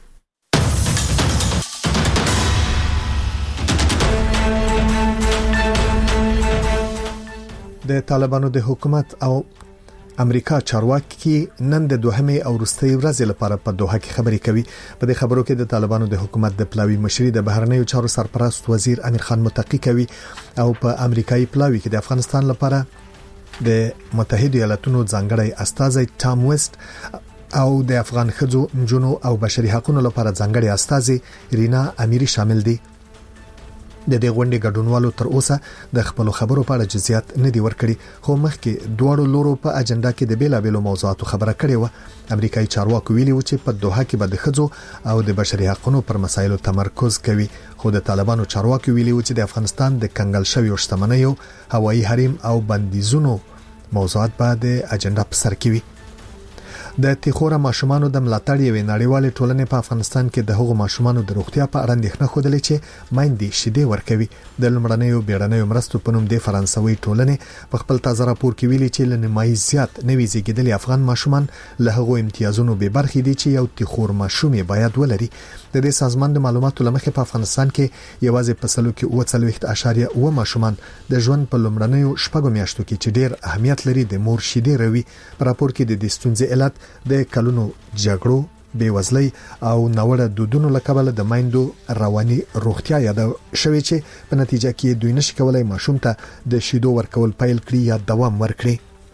Speaker 1: د طالبانو د حکومت او امریکا چارواکي نن د دوهمه او وروستۍ ورځې لپاره په دوحه کې خبرې کوي. په دې خبرو کې د طالبانو د حکومت د پلاوی مشري د بهرنیو چارو سرپرست وزیر امیر خان متقی کوي او په امریکایي پلاوی کې د افغانستان لپاره د متحده ایالاتونو ځانګړی استازی ټام ویسټ او د افغان ښځو جنو او بشري حقوقو لپاره ځانګړی استازی رینا امیری شامل دي. د دې غونډې ګډونوالو تر اوسه د خپل خبرو په اړه جزئیات نه دی ورکړي، خو مخکې دواړو لورو په اجنډا کې د بیلابېلو موضوعاتو خبره کړې و. امریکایي چارواکو ویلي و چې په دوحه کې به د ښځو او د بشري حقوقو پر مسایلو تمرکز کوي، خو د طالبانو چارواکو ویلي و چې د افغانستان د کنګل شوی شتمنیو، هوایي حریم او بندیزونو موضوعات به د اجنډا په سر کې وي. د تخوره ماشومانو د ملاتړ یوې نړیوالې ټولنې په افغانستان کې د هغو ماشومانو د روغتیا په اړه اندېښنه خوده چې مایندې شیدې ورکوي. د لمړنیو بیړنیو مرستو په نوم د فرانسوي ټولنې په خپل تازه راپور کې ویلي چې لنمایي زیات نوي زیږیدلي افغان ماشومان له هغو امتیازونو به برخې دي چې یو تخور ماشوم باید ولري. د دې سازمان د معلوماتو لمخې په افغانستان کې یوازې په سلو کې 40.9 ماشومان د ژوند په لمړنیو شپږو میاشتو کې چې ډېر اهمیت لري د مور شیدې روي. په راپور کې د دې ستونزې علت د کلونو جګړو، بیوزلۍ او ناوړه دودونو له کبله د مایندو رواني روغتیا یاد شوی چې په نتیجه کې دوی نشي کولای ماشوم ته د شیدو ورکول پیل کړي یا دوام ورکړي.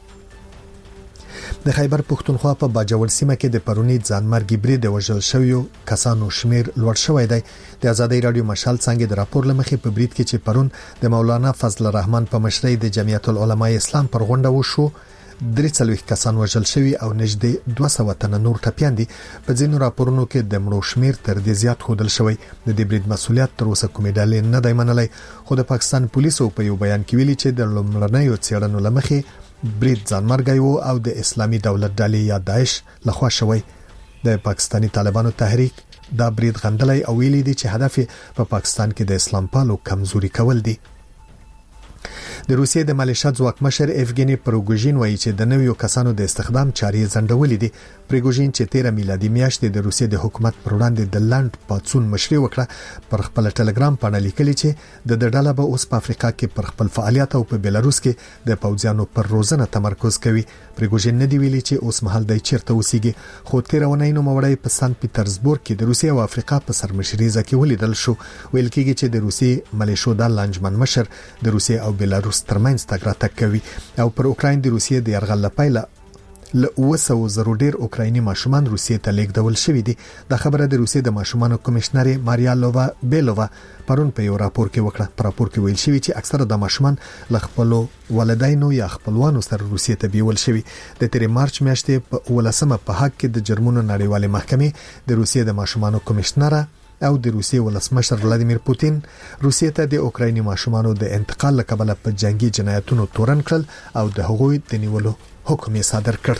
Speaker 1: د خیبر پښتونخوا په باجوړ سیمه کې د پرونی ځانمرګي برید د وژل شویو کسانو شمیر لوړ شوی دی. د آزادۍ رادیو مشال څنګه د راپور لمخې په برید کې چې پرون د مولانا فضل الرحمن په مشرۍ د جمعیت العلماء اسلام پر غونډه وشو 3 کسان وژل شوی او نږدې 200 تنه نور ټپيان دي. په ځینو راپورونو کې د مړو شمیر تر دې زیات خودل شوی. د دې برید مسولیت تر اوسه کومې ډلې نه دی منلای، خو د پاکستان پولیسو په یو بیان کې ویلي چې د لومړنیو څېړنو لمخې برید ځانمرګي وو او د اسلامي دولت ډلې یا داعش لخوا شوی. د پاکستاني طالبانو تحریک دا برید غندلای او ویلي دي چې هدف په پاکستان کې د اسلام پالو کمزوري کول دي. د روسیې د مالیشیا ځواکمشر ایفګنی پروګوژین وایي چې د نویو کسانو د استخدام چارې ځنډولې دي. پروګوژین چې 13 میلادي میاشتې د روسیې د حکومت پر وړاندې د لاند پاتسون مشري وکړه، پر خپل ټلګرام باندې لیکلي چې د ډله به اوس په افریقا کې پر خپل فعالیت او په بیلاروس کې د پوځیانو پر روزنه تمرکز کوي. پروګوژین نه دی ویلي چې اوس مهال د چیرته اوسېږي، خو 13 ونې نو موړی په سنت پیټرزبورګ کې د روسیې او افریقا په سرمشريزه کې ولیدل شو. ویل کېږي چې د روسیې ملیشو د لانجمن مشر د روسیې او بیلاروس ترمنځ تګ راتګ کوي او پر اوکراین د روسیې د يرغل لپاره له 200 ډیر اوکرایني ماشومان روسیې ته لیږدول شوی دي. دا خبره د روسیې د ماشومانو کمشنر ماریا لووا بیلووا پرون په یو راپور کې وکړه. په راپور کې ویل شوی چې اکثره د ماشومان له خپل والدینو یا خپلوانو سره روسیې ته بیول شوی. د 3 مارچ میاشتې په 18 په حق کې د جرمونو نړیوالې محکمې د روسیې د ماشومانو کمشنر او د روسیې ولسمشر ولادیمیر پوتین روسیې ته د اوکرایني ماشومانو د انتقال لپاره په جنگي جنایتونو تورن کړل او د هغوی د نیولو حکم یې صادر کړ.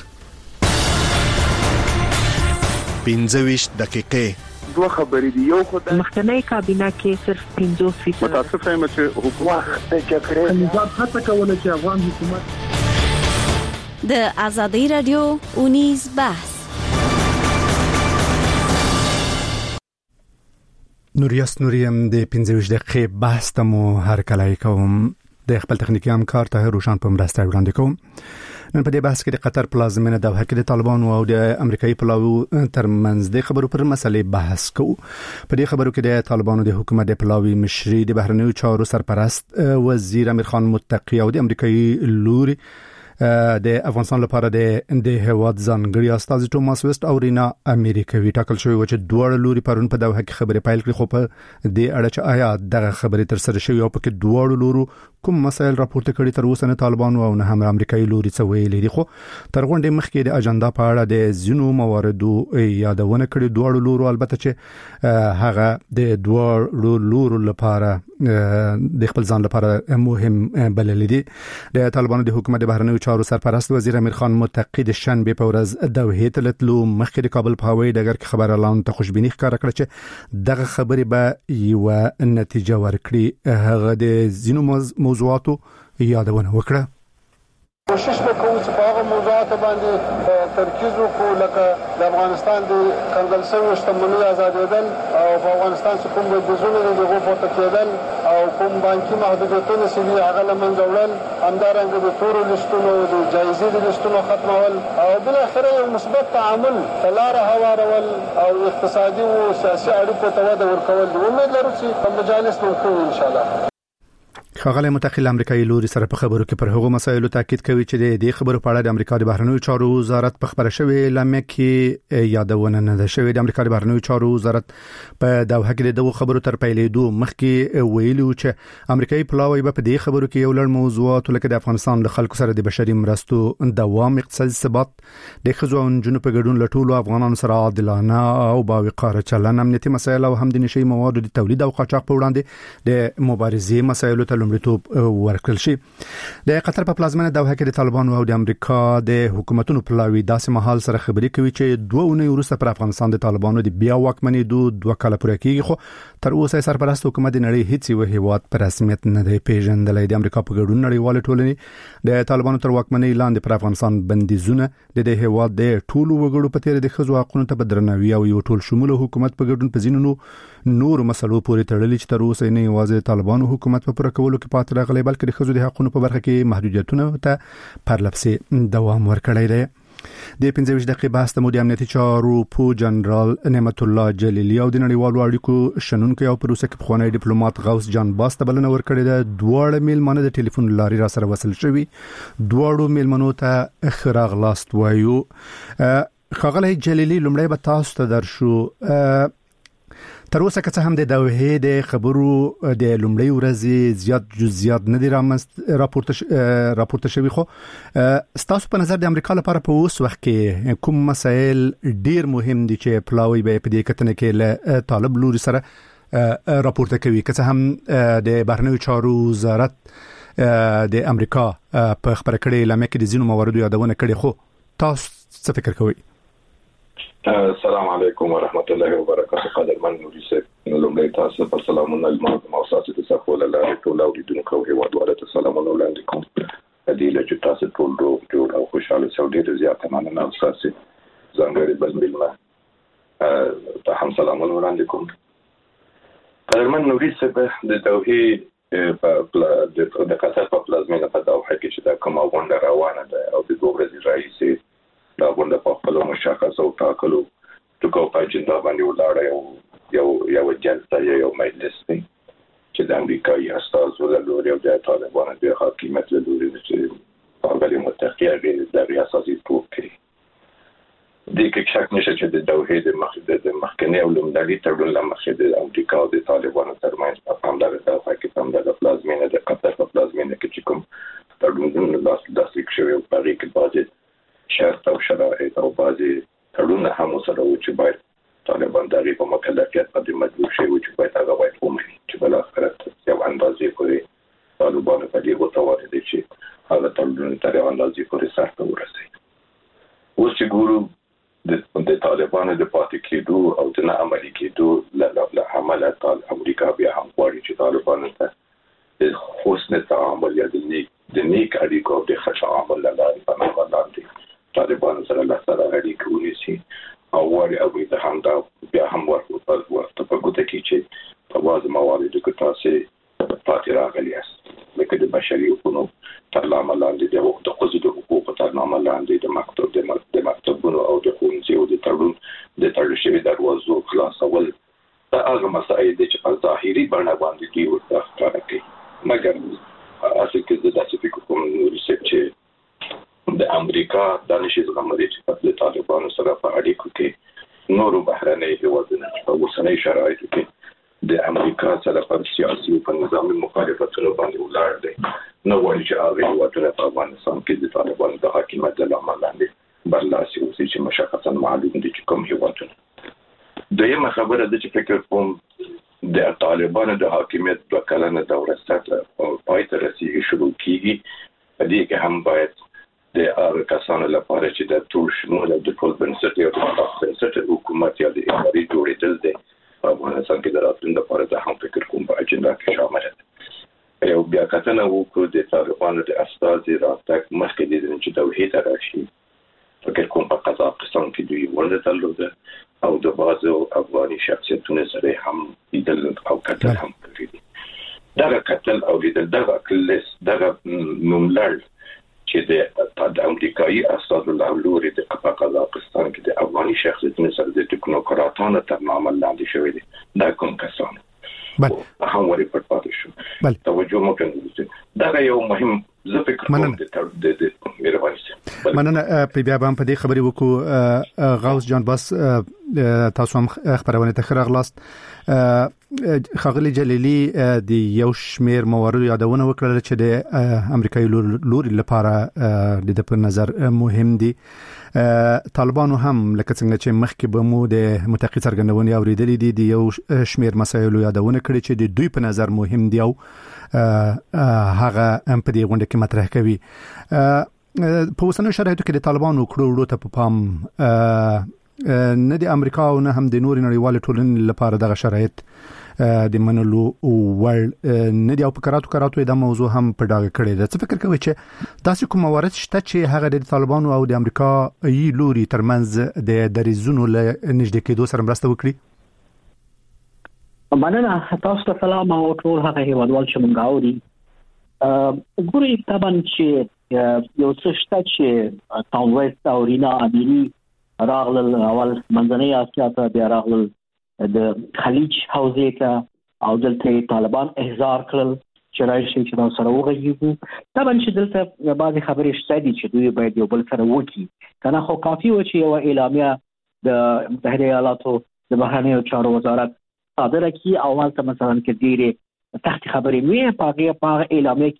Speaker 1: 15 دقیقې
Speaker 6: دوه خبرې دي. یو خدای
Speaker 22: مخکنی کابینه کې صرف 50%
Speaker 6: متاسفه یم چې حکومت د جګړې نظام هڅه کوله چې افغان حکومت
Speaker 23: د آزادۍ رادیو اونیز بحث
Speaker 8: نوریم د 15 دقیقې بحث ته مو هر کله کوم د خپل تخنیکی همکار طاهر روشن په مرسته وړاندې کوم. نن په دې بحث کې د قطر پلازمینه دوحه کې د طالبانو او د امریکایي پلاوی ترمنځ د خبرو پر مسلې بحث کوو. په دې خبرو کې د طالبانو د حکومت د پلاوی مشري د بهرنیو چارو سرپرست وزیر امیر خان متقی او د امریکایي لوري د افغانستان لپاره د هواد ځانګړي استاد توماس ویسټ او رینا امریکوي ټاکل شوی و چې دوه لوري پرون په دوحه کې خبرې پایل کړې، خو په دې اړه چې آیا دغه خبرې تر سره شوی او په کې دوه لورو کوم مسایل راپورته کړي تر اوسه نه طالبان او نه هم امریکایي لوري څه ویلي دي. خو تر غونډې مخکې د اجنډا په اړه د زینو مواردو یادونه کړې. دوه لورو البته چې هغه د دوه لورو لپاره د خپل ځان لپاره مهم بلل دي. د طالبانو د حکومت بهرنیو چارو سرپرست وزیر امیر خان معتقد شنبه په ورځ دوحې ته تللو مخکې د کابل په هوایي ډګر کې خبر اعلان ته خوشبیني ښکاره کړه چې دغه خبرې به یو نتیجه ورکړي. هغه د ځینو موضوعاتو یادونه وکړه.
Speaker 6: کوشش وکړو چې په هغه موضوعاتو باندې ترکیز وکړو لکه د افغانستان د کنګل شویو شتمنیو ازادېدل او په افغانستان چې کوم بندیزونه دي هغو پورته کېدل او کوم بانکي محدودیتونه چې دي هغه له منځه وړل، همدارنګه د تورو لیستونو د جایزې د لیستونو ختمول او بالاخره یو مثبت تعامل ته لاره هوارول او اقتصادي او سیاسي اړیکو ته وده ورکول دي. امید لرو چې په مجالس کې وکړو انشاءالله.
Speaker 8: ښاغلی متخیل امریکایي لوري سره په خبرو کې پر هغو مسایلو تاکید کوي چې د دې خبرو په اړه د امریکا د بهرنیو چارو وزارت په خبره شوی لمه کې یادونه نه ده شوې. د امریکا د بهرنیو چارو وزارت په دوحه کې دغه خبرو تر پیلېدو مخکې ویلي چې امریکایي پلاوی په دې خبرو کې یو لړ موضوعات لکه د افغانستان له خلکو سره د بشري مرستو دوام، اقتصادي ثبات، د ښځو او نجونو په ګډون له ټولو افغانانو سره عادلانه او باوقاره چلند، امنیتي مسایل او هم د نشي موادو د تولید او قاچاق په وړاندې د مبارزې مسایلو ته لومړیتوب ورکړل شي. د قطر په پلازمینه دوحه کې د طالبانو او د امریکا د حکومتونو پلاوی داسې مهال سره خبرې کوي چې 2 اونۍ وروسته پر افغانستان د طالبانو د بیا واکمنېدو 2 کال پوره کېږي، خو تر اوسه سرپرست حکومت د نړۍ هیڅ یو هیواد په رسمیت نه دی پیژندلی. د امریکا په ګډون نړیوال ټولنې د طالبانو تر واکمنۍ لاندې پر افغانستان بندیزونه د دې هیواد د ټولو وګړو په تیر د ښځو حقوقو ته بدرنوي او یو ټول شموله حکومت په ګډون په ځینو نور مسلو پورې تړلي چې تر اوسه نه یوازې طالبانو حکومت په پوره کولو کې پاتې راغلی بلکې د ښځو د حقوقو په برخه کې محدودیتونه ته پرلپسې دوام ورکړی دی. د 15 دقیقې بحث د مدیر امنیتي چارو په جنرال نعمت الله جلیلی او د نړیوالو اړیکو شنونکو او پروسه کې پخوانی ډیپلوماټ غوث جان باس ته بلنه ورکړې ده. دواړه میلمانه د ټلیفون لاري را سره وصل شوي. دواړو میلمنو ته خراغ لاست وایو. ښاغلی جلیلی لومړی به تاسو ته درشو. تر اوسه که څه هم د دوحې د خبرو د لومړۍ ورځې زیات جزئیات نه دي راپورته شوي، خو ستاسو په نظر د امریکا لپاره په اوس وخت کې کوم مسایل ډیر مهم دي چې پلاوی به په دې کتنه کې له طالب لوري سره راپورته کوي؟ که څه هم د بهرنیو چارو وزارت د امریکا په خبره کړې لمه کې د ځینو مواردو یادونه کړې، خو تاسو څه فکر کوئ؟
Speaker 2: السلام علیکم ورحمت الله وبرکاته. قدرمن نوري صاحب، لومړی تاسو په سلامونه الماظم او تاسو د صفول الله ټول اوریدونکو هیوادوالو ته سلامونه وړاندې کوم. دې له چې تاسو ټول جوړ او خوشاله سو ډیر زیات مننه تاسو ځانګړي بل ملما ته هم سلامونه وړاندې کوم. قدرمن نوري صاحب، د دوحې د قطر په پلازمینه په دوحه کې چې دا کومه غونډه روانه ده او د 2 ورځې راهیسې دا غونډه په خپل مشخص او ټاکلو ټکو په اجنډا باندې ولاړه یو جلسه یو مجلس دی چې د امریکایي استازو له لوري او د طالبانو د حکومت له لوري چې هغه متقیه د ریاستي ټوکي د کې شک نشته چې د دوحې د مخکنی او لومړني تړون لمخې د امریکا او د طالبانو ترمنځ په همدغه دوحه کې هم د پلازمینه د قطر په پلازمینه کې چې کوم تړون لاسلیک شوی او په کې باندې شرط او شرایط او بعضي تړون هم سره و چې باید طالبان دغه په مکلفیت باندې مجبور شي چې باید هغه باید ومني چې بل اخر یو اندازې پورې طالبان په دې غوښتنه دي چې هغه تړون تر یو اندازې پورې سره ورسېږي. اوس چې ګورو د طالبانو د پاتې کېدو او د نه عملي کېدو له عمله امریکا بیا هم غواړي چې طالبانو ته د حسن تعامل یا د نیک اړیکو او د ښه تعامل لپاره په نامه لاندې طالبانو سره له سره اړیکې ونیسي او غواړي هغوی ته هم دا بیا هم ورته په ګوته کړي چې په بعضو مواردو کې تاسې پاتې راغلي یاست، لکه د بشري حقوقو تر نامه لاندې د ښځو د حقوقو تر نامه لاندې د مکتبونو او د ښوونځیو د تړل شوي دروازو خلاصول. دا هغه مسایل دي چې په ظاهري بڼه باندې دوی ورته ښکاره کوي، مګر اصل کې د داسې فکر کوم نوري صاحب چې د امریکا د نشي زغملي چې د طالبانو سره په اړیکو کې نورو بهرنۍ هیوادونو په اوسنۍ شرایطو کې د امریکا سره په سیاسي او په نظامي مخالفتونو باندې ولاړ دي. نو وایي چې هغه هیوادونه په افغانستان کې د طالبانو د حکومت د لامل لاندې برلاسي اوسي چې مشخصا معلوم دي چې کوم هیوادونه. دویمه خبره ده چې فکر کوم د طالبانو د حاکمیت په کلنه دوره ستاسو او پای ته رسیدي شروع کیږي دې کې هم باید د هغه کسانو لپاره چې د ټول شمول د ټول بنسټ یو بنسټ حکومت یا د اداري جوړېدل دي په افغانستان کې د راتلونکي لپاره د هم فکر کوم په اجنډا کې شامل دي یو بیا کتنه وکړو د طالبانو د استازي راتګ مخکې د چې توحید راشي فکر کوم په قزاقستان کې دوی ورته درلوده او د بازو افغاني شخصیتونو سره هم لیدل او کتل هم کړی دا کتل او لیدل دا کلس دا نوملړ چې د امریکایي استازو لوري د قزاقستان کې د افغاني شخصیتونو سره د ټکنوکراتانو تر معامل لاندې شوی دي دا کوم کسان هم وري پټ شو توجه مو کوي دا یو مهم زه فکر کوم د مهرباني
Speaker 8: مننه په بیا باندې په دې خبرې وکړو غوث جان بس تاسو هم خبرونه ته خراغلاست خغلی جلیلی د یو شمیر موارد یادونه وکړل چې د امریکایي لوري لپاره د په نظر مهم دي طالبانو هم لکه څنګه چې مخکې به مو د متقی څرګندونې اوریدلې دي د یو شمیر مسایل یادونه کړي چې د دوی په نظر مهم دي او هغه هم په دې غونډه کې مطرح کوي په اوسنیو شرایطو کې د طالبانو کړو ته په پام نه د امریکا او نه هم د نوري نړیوال ټولنې لپاره دغه شرایط د منلو ول نه دی او په کراتو د موضوع هم په ډاګه کړی ده. څه فکر کوي چې تاسو کوم موارد شته چې هغه د طالبانو او د امریکا ای لوري ترمنځ د دریزونو له نږدې کېدو سره مرسته وکړي؟
Speaker 7: مننه تاسو ته سلام او ټول هغه هیوادوال چې مونږ اوري ګوري طبعا چې یو څه شته چې تاوست او رینا اميري راغلل اول منځنۍ اسیا ته بیا راغلل د خلیج حوزې ته او دلته طالبان احضار کړل چې راشي چې دا سره وغږیږو. طبعا چې دلته بعضی خبرې شته دي چې دوی باید یو بل سره وکړي کنه خو کافي و چې یو اعلامیه د متحده ایالاتو د بهرنیو چارو وزارت صادره کړي او مالته مثلا کې ډېرې تحت خبرې مې په اعلامیه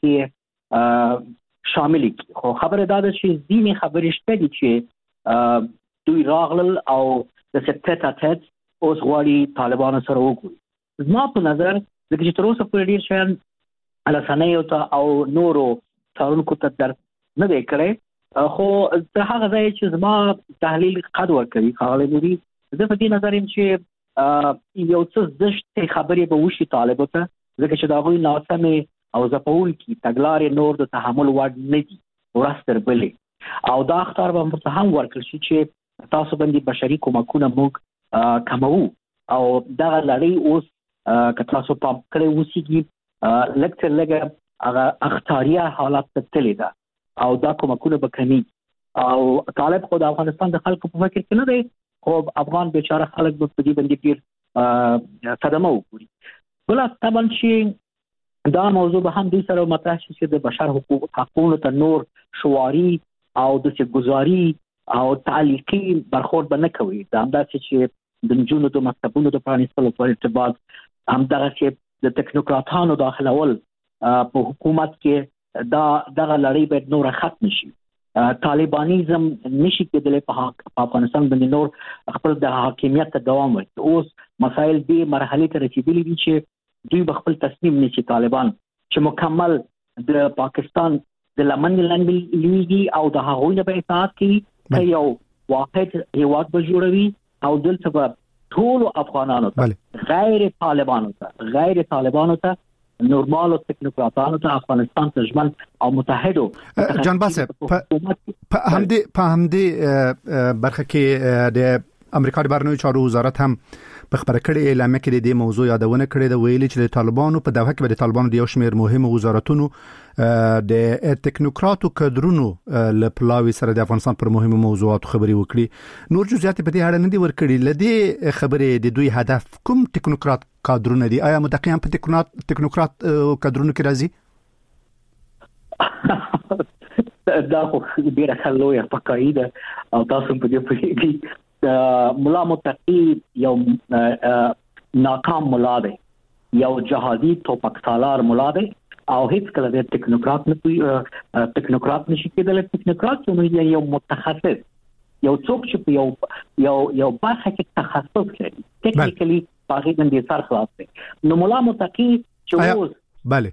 Speaker 7: کې شامل کړي. خو خبره دا ده چې ځینې خبرې شته دي چې دوی راغلل او د ستات اوس غواړي طالبانو سره وګوري. زما په نظر د چې تر اوسه پورې ډیر شان الاسانیو ته او نورو څارونکو ته در نه دی کړی خو ته هغه ځای چې زما تحلیل قد ورکوي خاله نوري زه په دې نظر چې یو څه زشت خبرې به وشي طالبو ته ځکه چې دا غوي ناسمه او زپول کی تګلارې نور د تحمل وړ نه دي ورستر بلې او دا اختار به هم ورکړي چې تاسو باندې بشري کومکونه موږ کمو او دا لړۍ اوس که تاسو په کړه وسیږي لکه هغه اختیاري حالات ته تللی ده او دا کومکونه به کمی او طالب خو د افغانستان د خلکو په فکر کې نه دی خو افغان بیچاره خلک په دې باندې ډیر صدمه وکړي. بل طبعا چې دا موضوع به هم د سره مطرح شي چې د بشر حقوقو ته نور شواري او د څګزاري او تعلیقي برخورد به نه کوي. دا همداسې چې د نجونو د مکتبونو د پرانیستلو په ارتباط همدغه چې د ټکنوکراتانو داخلول په حکومت کې دغه لړۍ باید نور ختم شي. طالبانیزم نشي کېدلی په افغانستان باندې نور خپل د حاکمیت ته دوام ورکړي. اوس مسایل دې مرحله ته رسیدلي دي چې دوی خپل تصمیم نیسي طالبان چې مکمل د پاکستان د لمن لاندې لیږي او د هغوی نه به اطاعت کوي ته یو واحد هیواد به جوړوي او دلته به ټول افغانانو ته غیر طالبانو ته نورمال او ټکنوکراتانو ته افغانستان ته ژمن او متحدو
Speaker 8: جان باسه په همدې برخه کې د امریکا د بهرنیو چارو وزارت هم په خبره کړې اعلامیه کې د دې موضوع یادونه کړې ده ویلي چې د طالبانو په دوحه کې د طالبانو د یو شمېر مهم وزارتونو د ټکنوکراتو کډرونو له پلاوي سره د افغانستان پر مهمو موضوعاتو خبري وکړي. نور جزئیات په دې اړه نه دي ورکړي. لدې خبرې د دوی هدف کوم ټکنوکرات کډرونه دي؟ آیا متقین په ټکنوکرات کډرونو کې راځي؟
Speaker 7: دا خو ډیره خلویه پکایده او تاسو په دې پوهیږئ ملا متقی یو ناکام ملا دی یو جهادي توپک سالار ملا دی او هیڅ کله د ټکنوکرات نشي کېدلی. ټکنوکرات یو متخصص یو څوک چې یو برخه کې تخصص لري ټیکنیکلی باغې د سر خلاص دي. نو مولا متقی چې اوس
Speaker 8: بله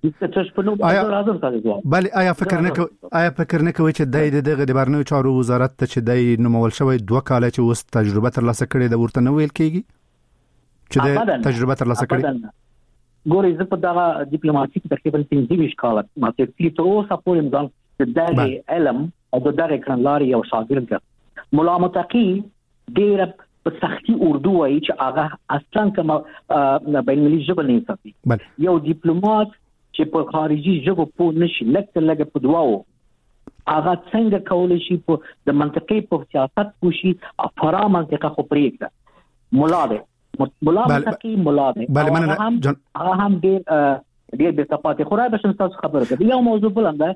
Speaker 8: آیا فکر نه کوي چې د بهرنیو چارو وزارت ته چې د نومول شوی 2 کال چې اوس تجربه ترلاسه کړې د ورته نه ویل کیږي چې د تجربه ترلاسه کړې؟
Speaker 7: ګورې زه په دغه ډیپلوماسي کې تقریبا 15 کال ما چې تر اوسه پورې ځان د دغه علم او د دغه کړنلاري او شاګرد مولا متقی ډیر په سختي اردو وایي چې هغه اصلا کوم بین المللي ژبه نه ساتي. یو ډیپلوماټ چې په خارجي ژبه پوه نشي لکه په دواو هغه څنګه کولای شي په د منطقي په سیاست پوشي افرا منطقه خو پرېږده مولا متقی مولا ده هغه هم ډیر به تاسو خو راځي چې تاسو خبره کوي. یو موضوع بلنده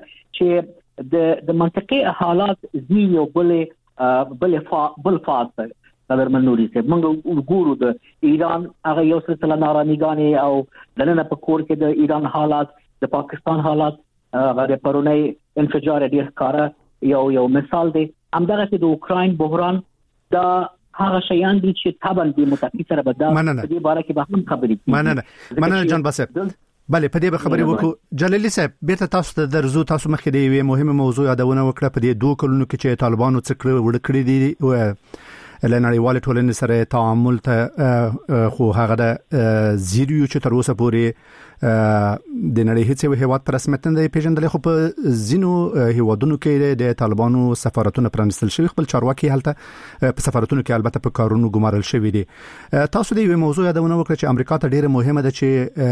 Speaker 7: چې د منطقي حالات زی یو بل فاصله قدر منوري سه موږ ګورو د ایران هغه یو سلسله ناراميګانې او دنه په کور کې د ایران حالات د پاکستان حالات هغه د پرونی انفجار ډیر ښکارا یو مثال دی. همدغه د اوکراین بحران دا هغه شیان دي چې تابل دي متقی سره بدل په دې باره کې به هم خبرې
Speaker 8: مننه جان باسف. بله په دې به خبرې وکړو. جلالي صاحب بیرته تاسو ته درځو. تاسو مخکې د یوې مهمه موضوع یادونه وکړه په دې 2 کلونو کې چې طالبانو څکړه وړکړې دي لنړیوال ټولنې سره تعامل ته خو هغه د زیریو چې تر اوسه پورې د نړۍ هیڅ هیواد پر رسمیت نه پیژندل خو په زینو هیوادونو کې د طالبانو سفارتونه پرانستل شوی خپل چارواکي هلته په سفارتونو کې البته په کارونو ګمارل شوی دي. تاسو د یوې موضوع یادونه وکړه چې امریکا ته ډیره مهمه ده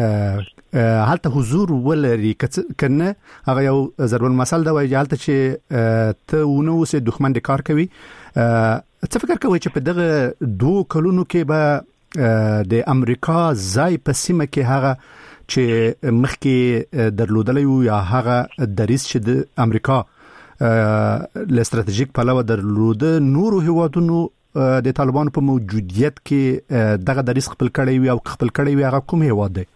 Speaker 8: چې هلته حضور ولري کنه هغه یو ضرب المثل دا وایي هلته چې ته ونه اوسې دښمن د کار کوي. څه فکر کوي چې په دغه 2 کلونو کې به د امریکا ځای په سیمه کې هغه چې مخکې درلودلی یا هغه دریس چې د امریکا له ستراتیژیک پلوه درلوده نورو هیوادونو د طالبانو په موجودیت کې دغه دریس خپل کړی وي او خپل کړی وي هغه کوم هیواد دی؟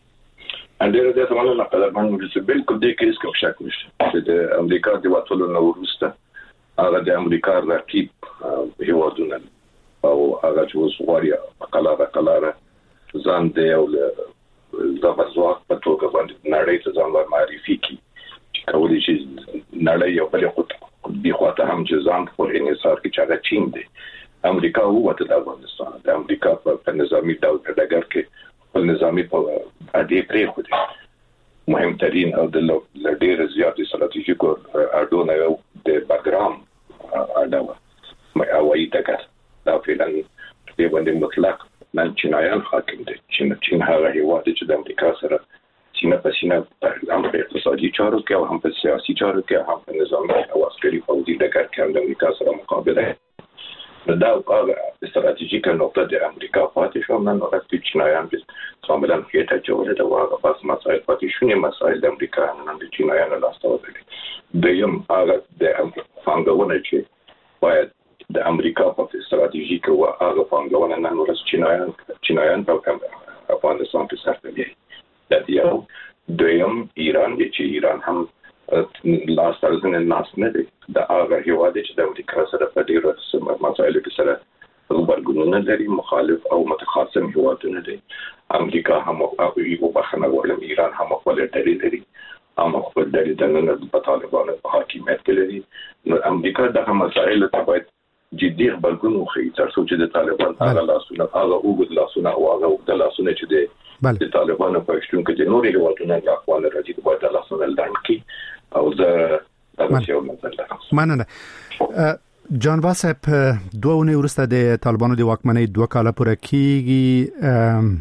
Speaker 2: ډېر د زمانو نه طالبان چې بالکل دې کې هیڅ شک نشته چې د امریکا د وټولو نو وروسته هغه د امریکا رقیب هیوادونه او هغه چې اوس غواړي قلاره ځان دی او د بازوق په توګه باندې نړۍ ته ځان معرفي کړي چې کولی شي نړۍ یو بل خو دی خواته هم چې ځان په انحصار کې چاغه چین دی. امریکا وته د افغانستان د امریکا په نظامی ډګر کې خپل نظامی په اړه پرې خو دی مهمترین او د ډېر زیات ستراتیژیکو اډونه یو د باګرام اډاوه مې اوایي ټکر دا فعلا په باندې مطلق نن چینایان حاکم دي. چین هغه هیواد چې د امریکا سره سینه په سینه هم په اقتصادي چارو کې او هم په سیاسي چارو کې هم په نظامي او عسکري فوجي ډګر کې د امریکا سره مقابله دا هغه ستراتیژیکه نقطه د امریکا پاتې شو. نن ورته چینایان کاملا خېټه جوړه دا هغه پس مسایل پاتې شونې مسایل د امریکا نن د چینایانو لاسته ورغلي. دویم هغه د فانګونه چې باید د امریکا په ستراتیژیک او هغه فانګونه نن ورځ چینایان په افغانستان کې سره دی. دا یو دویم ایران چې ایران هم لاس ترڅنګ ناس نه دی دا هغه هیواد چې د امریکا سره په ډیرو مسایلو کې سره خبرګونونه لري مخالف او متخاصم هیوادونه دي. امریکا هم او یو بخنه ولې ایران هم خپل ډېری لري هم خپل ډېری د نن په طالبانو په حاکمیت کې لري. نو امریکا دغه مسایل ته باید جدي خبرګون وخی تر څو چې د طالبان هغه لاسونه هغه وګړي لاسونه او هغه د لاسونه چې د طالبانو په شتون کې د نوري هیوادونو د اقوال راځي د باید لاسونه لانکی او زه دا یو مثال
Speaker 8: مننه. جان واسپ 2 ونې ورسته د طالبانو د واکمنۍ 2 کال پوره کیږي.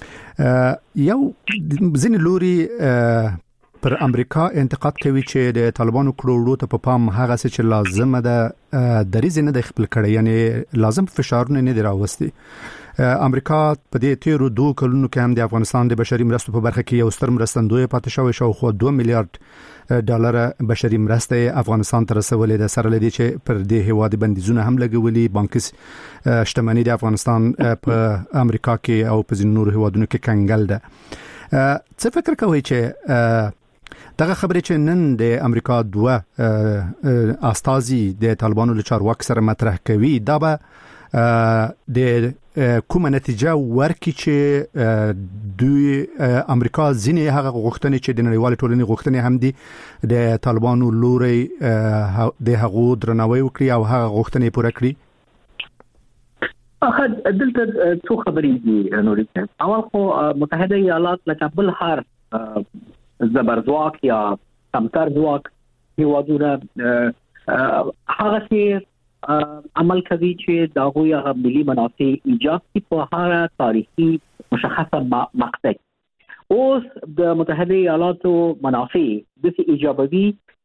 Speaker 8: یو ځین لوري پر امریکا انتقاد کوي چې د طالبانو کړوړو ته په پام هغه څه چې لازم ده دریز نه د خپل کړي یعنی لازم فشارونه نه دراوستي. امریکا په دې تیرو 2 کلونو کې هم د افغانستان د بشري مرستو په برخه کې یو ستر مرستندوی پاتې شوی شو خو 2 میلیارډ ډالر بشري مرسته افغانستان ته رسولې ده سره لدی چې پر دې هواد بندیزونه هم لګولي. بانکي شتمنۍ د افغانستان په امریکا کې او په نورو هوادونو کې کنګل ده. څه فکر کوي چې دغه خبرې چې نن د امریکا 2 استازي د طالبانو له چارواکو سره مطرح کوي دا به د کومه نتیجه ورکړي چې دوی امریکا ځینې هغه غوښتنې چې د نړیوال ټولنې غوښتنې هم دي د طالبانو لوري د هغو درناوی وکړي او هغه غوښتنې پوره کړي.
Speaker 7: دلته څو خبرې دي نوري. اول خو متحده ایالات لکه بل هر زبرځواک یا کمتر ځواک هیوادونه هغه چې عمل کوي چې د هغوی ملي منافع ایجاد کی په هغه تاریخي مشخصه مقطع. اوس د متحده ایالاتو منافع د ایجابوي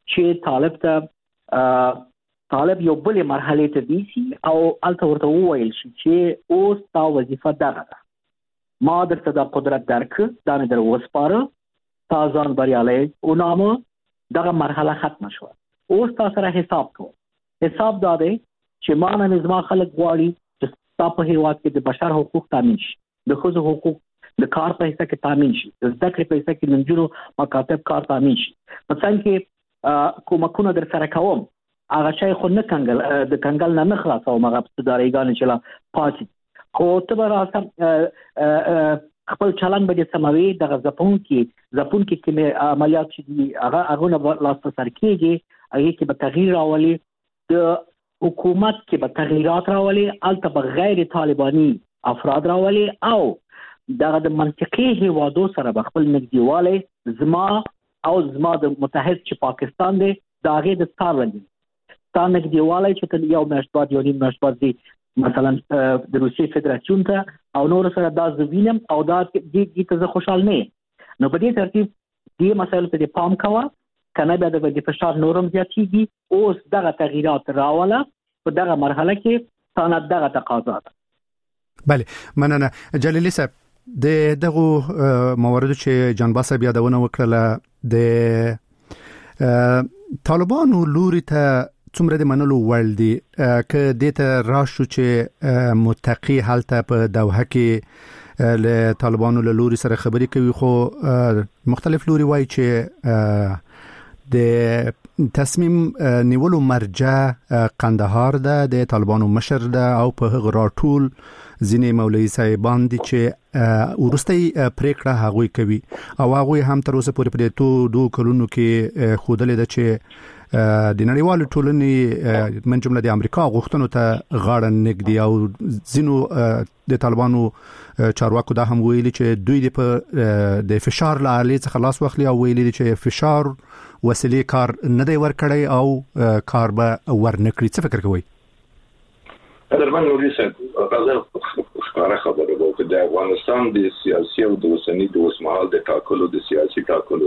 Speaker 7: چې طالب یو بل مرحله ته دي او الته ورته وویل شي چې اوس تا وظیفه ده ما درته د قدرت درک دا نه در وسپاره تا ځان بریالي او نامه دغه مرحله ختم شو. اوس تاسو سره حساب کوو. حساب دا دی چې ما نه نظام خلک غواړي چې تاسو په هیواد کې د بشر حقوق تامین شي، د ښځو حقوق د کار په حصہ کې تامین شي، د زده کړې په حصہ کې منځونو مکاتب کار تامین شي. مثلا کې کومکونه در سره کوم هغه شای خو نه کنګل د کنګل نه خلاصو مغه ستداريګان چې لا پاتې خو ته راځه خپل چلن به د سموي د زپون کې کې عملیات چې هغه نه لاس سر کېږي هغه کې به تغییر راولي، د حکومت کې به تغییرات راولي، البته به غیر طالبانی افراد راولي او دغه د منطقي هیوادو سره به خپل نږدېواله زما د متحد چې پاکستان دی دا هغه د ستارلنګ تا نږدېواله چې یو میاشت بعد یو نیم میاشت بعد مثلا د روسیې فدراسیون ته او نور سره دا زوینم او دا دې ته خوشحال نه. نو په دې ترتیب دې مسایلو ته پام کوه کنه به د فشار نورم زیاتېږي. اوس دغه تغییرات راوله په دغه مرحله کې سند دغه تقاضا ده.
Speaker 8: بله مننه جلیلی صاحب. دغه موارد چې جان باسه بیا دونه وکړه د طالبانو لوري ته څومره د منلو وړ دي که د ته راشو چې متقی حالت په دوحه کې له طالبانو له لوري سره خبرې کوي خو مختلف لوري وایي چې د تصمیم نیولو مرجع قندهار ده د طالبانو مشر ده او په هغه راټول ځینې مولوي صاحبان دي چې ورستي پریکړه هغوی کوي او هغوی هم تر اوسه پورې په 2 کلونو کې خودلې ده چې د نړیوال ټولنې من جمله د امریکا غوښتنو ته غاړه نږدي او ځینو د طالبانو چارواکو دا هم ویلي چې دوی د فشار له عالی څخه خلاص واخلي او ویلي چې فشار وسیله کار نه دی ورکړی او کار به ورنکړي. څه فکر کوئ؟
Speaker 2: درمن نوري صاحب غزه خبره وکړه د افغانستان د سیاسي او د وسنی د اوسمهال د ټاکلو د سیاسي ټاکلو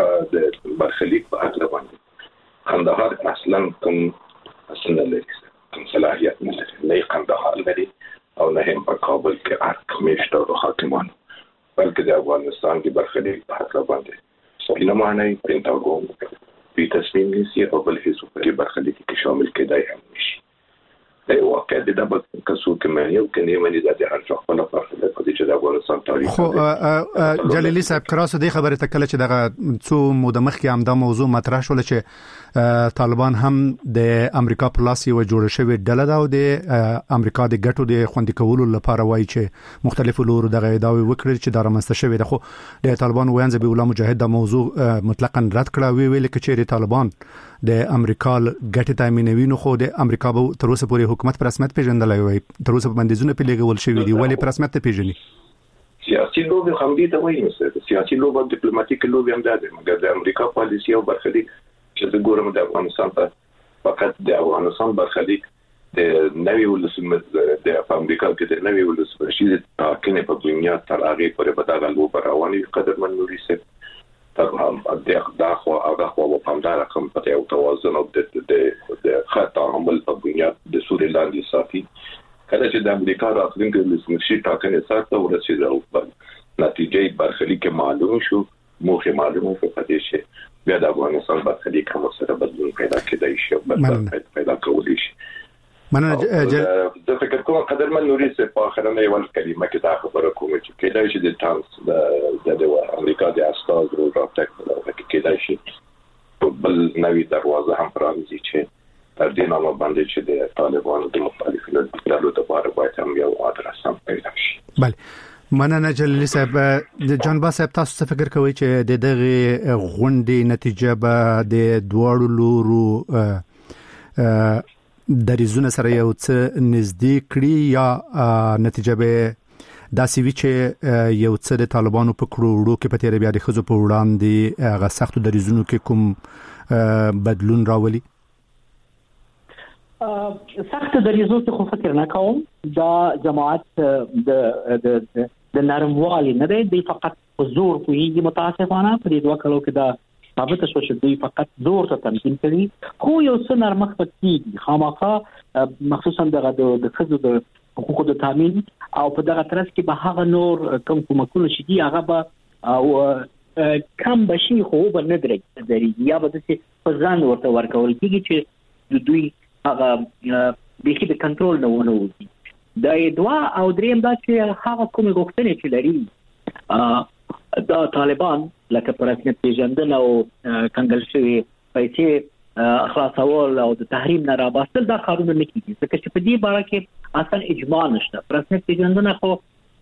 Speaker 2: د برخلیک په اړه باندې قندهار اصلا کوم اصلا کوم صلاحیت نه لري، نه قندهار لري او نه هم په کابل کې حکومت او حاکمان بلکې د افغانستان د برخلیک په اړه باندې سپینه معنی پینټاګون په تصمیم نیسي او بل هیڅ په برخلیک کې شامل کېدای هم نشي. دا واقع د دبل کسو کې مې یو کني مې د هر څه خپل فرصت په دې چې د افغانستان تاریخ
Speaker 8: خو جلیلی صاحب کراسو د خبره تکله چې دغه څو مو د مخ کې هم دا موضوع مطرح شول چې طالبان هم د امریکا په لاس یو جوړ شوی ډله ده او د امریکا د ګټو د خوندي کولو لپاره وایي چې مختلفو لورو دغه ادعاوې وکړي چې دا رامنځته شوی ده. خو د طالبان ویان ذبیح الله مجاهد دا موضوع مطلقاً رد کړه ویل چې طالبان د امریکا ګټې تامینوي نو خو د امریکا به تر اوسه پورې حکومت پر رسمیت پیژندلای وي، تر اوسه بندیزونه په لګول شوی دي ولې پر رسمیت پیژني؟
Speaker 2: سیاسي لوبي هم دي ته وایي نو سیاسي لوبي ډیپلوماټیک لوبي هم ده مګر د امریکا پالیسي او برخلیک چې د ګورم د افغانستان په فقط د افغانستان برخلیک د نوي ولسمت د امریکا کې د نوي ولسمت شي تاکنه په دنیا تر هغه پورې به دا لوبه رواني قدر من نوري سي طبعا دا خو هغه خو په همدار رقم په یو توازن او د خطا عمل په بنیاد د سوري لاندې ساتي کله چې د امریکا راتلونکي لسمت شي تاکنه ساتو ورسېده او نتیجې برخلیک معلوم شو موخه معلومه په پدې شي بیا د افغانستان برخلیک هم سره بدلون پیدا کېدای شي او بدلون پیدا کولی شي.
Speaker 8: مننه
Speaker 2: د فکر کوم قدر من نوري سه په اخرنه یو کلمه کې دا خبره کوم چې کېدای شي د تانس د امریکا د استاد رو راټک کېدای شي بل نوې دروازه هم پرانیزي چې تر دې نه باندې چې د طالبانو د مخالفینو د لپاره باید هم یو ادرس هم پیدا شي.
Speaker 8: بله مننه جلیلی صاحب. جان با صاحب تاسو څه فکر کوئ چې د دغه غونډې نتیجه به د دواړو لورو دریزونه سره یو څه نږدې کړي یا نتیجه به داسې وي چې یو څه د طالبانو په کړوړو کې په تیر بیا د خزو په وړاندې هغه سختو دریزونو کې کوم بدلون راولي؟
Speaker 7: سخت دریزو څه خو فکر نه کوم. دا جماعت د نرموالي نه دی فقط زور کوي متاسفانه په دې دوه کلو کې دا ثابت شو چې دوی فقط زور ته تمکین کوي. خو یو څه نرمښت پکې خامخا مخصوصا د خزو د حقوقو د تامین او په دغه ترڅ کې به هغه نور کوم کومکونه چې دی هغه به او کم بشي خو به نه درېږي یا به د ځان ورته ورکول کېږي چې دوی هغه د کنټرول نه ونه وځي. دا دوا او دریم دا چې هغه کومه غوښتنې چې لري دا طالبان لکه پر رسمیت پیژندنه او کنګل شوی پیسې خلاصول او د تحریم نه راباستل دا کارونه نه کیږي ځکه چې په دې باره کې اصلا اجماع نشته. پر رسمیت پیژندنه خو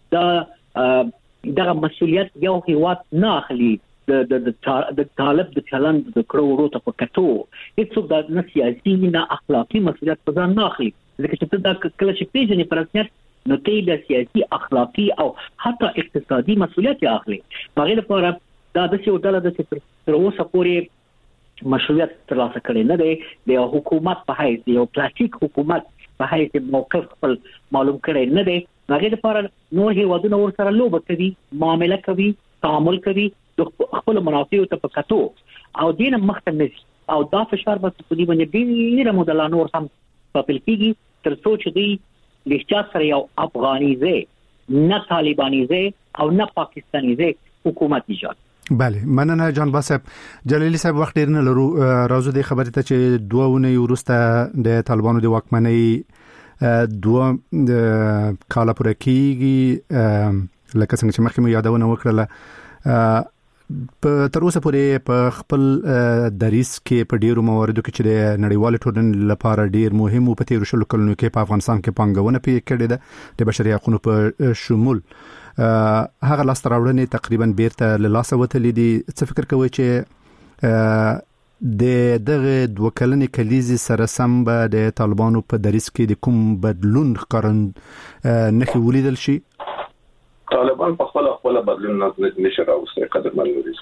Speaker 7: دا مسؤلیت یو هیواد نه اخلي د طالب د چلند د کړو ته په کتو هیڅوک د نه سیاسي نه اخلاقی مسؤلیت په ځان نه اخلي ځکه چې دا کله چې پیژنې پر رسمیت نو ته د سیاسي اخلاقی او حتی اقتصادي مسؤلیت اخلي. هغه لپاره دا د څه ډول د تر اوسه پورې مشروعیت ترلاسه کړي نه دی. د حکومت په حیث یو پلاستیک حکومت په حیث موقف خپل معلوم کړي نه دی. هغه لپاره نور هیوادونه ورسره لوبه کوي، معامله کوي، تعامل کوي د خپل منافعو ته په کتو او دین مخته نشي او دا فشار به په دې باندې ډیره موده نور هم خپل کیږي تر څو چې دی لښچا سره یو افغانیزه نه طالبانیزه او نه پاکستانیزه حکومت ایجاد.
Speaker 8: بله مننه جان باسب. جلیلی صاحب وخت ډیر نه لرو راځو د خبرې ته چې دوه ونې ورسته د طالبانو د واکمنۍ دوه کاله پوره کیږي لکه څنګه چې مخکې مو یادونه وکړه. په تر اوسه پورې په خپل دریس کې په ډیرو مواردو کې چې د نړیوال ټولنې لپاره ډیر مهم او په تیر شلو کلونو کې په افغانستان کې پانګونه پې کړې ده د بشري حقوقو په شمول هغه لاس راوړنې تقریبا بیرته له لاسه وتلې دي. څه فکر کوئ چې د دغه دوه کلنې کلیزې سره سم به د طالبانو په دریس کې د کوم بدلون ښکارند نښې ولیدل شي؟
Speaker 2: طالبان په خپل بدلون نه نشي راوستي. قدرمن نوري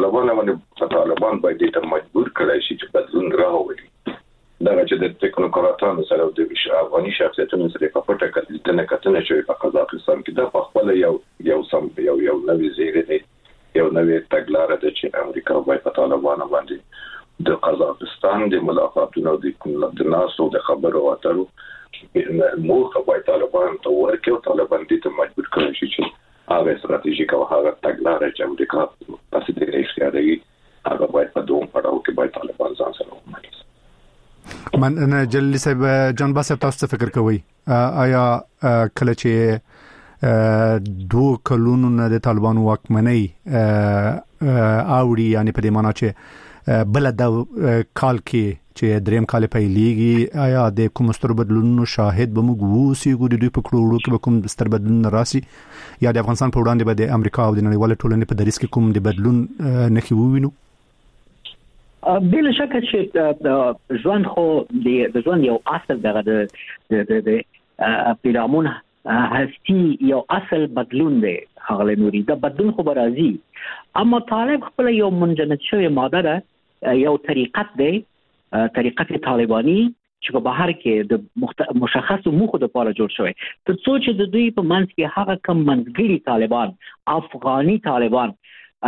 Speaker 2: طالبان باید ته مجبور کړي شي چې بدلون راوړي. دا چې د ټیکنوکراتانو سره د افغاني شخصیتونو سره په پټه کې کتنه شوی په قزاقستان کې دا په خپل یو سم یو نوې زیری دی، یو نوې تګلارې ده چې امریکا باید په طالبانو باندې د قزاقستان د ملاقاتونو د ناسو د خبرو اترو موخه باید طالبان ته ورکړي او طالبان دې ته مجبور کړي شي چې هغه استراتیژیک او هغه تګلارې چې امریکا تاسو دې اختیاري هغه باید په دوه پړاو کې باید طالبان ځان سره ومني.
Speaker 8: من جلیلی صاحب جان باسب تاسو فکر کوئ آیا کله چې دوه کلونو نه د طالبانو واکمنۍ اوړي یعنی په دې معنی چې بل د کال کې چې دریم کال پیلېږي آیا د کوم ستر بدلونونو شاهد به موږ ووسیږو؟ د دوی په کړوړو کې به کوم ستر بدلون راسي یا د افغانستان په وړاندې به د امریکا او د نړیوال ټولنې په دریس کې کوم د بدلون نښې ووینو؟
Speaker 7: بلا شک چې ژوند خو د ژوند یو اصل دغه د پیرامون هستی یو اصل بدلون دی. هغه نوري دا بدلون خو راځي اما طالب خپل یو منجمد شوی ماده ده، یو طریقت دی، طریقت طالبانی چې په بهر کې د مشخص موخو د لپاره جوړ شوی تر څو چې د دوی په منځ کې هغه کم منځګړي طالبان افغاني طالبان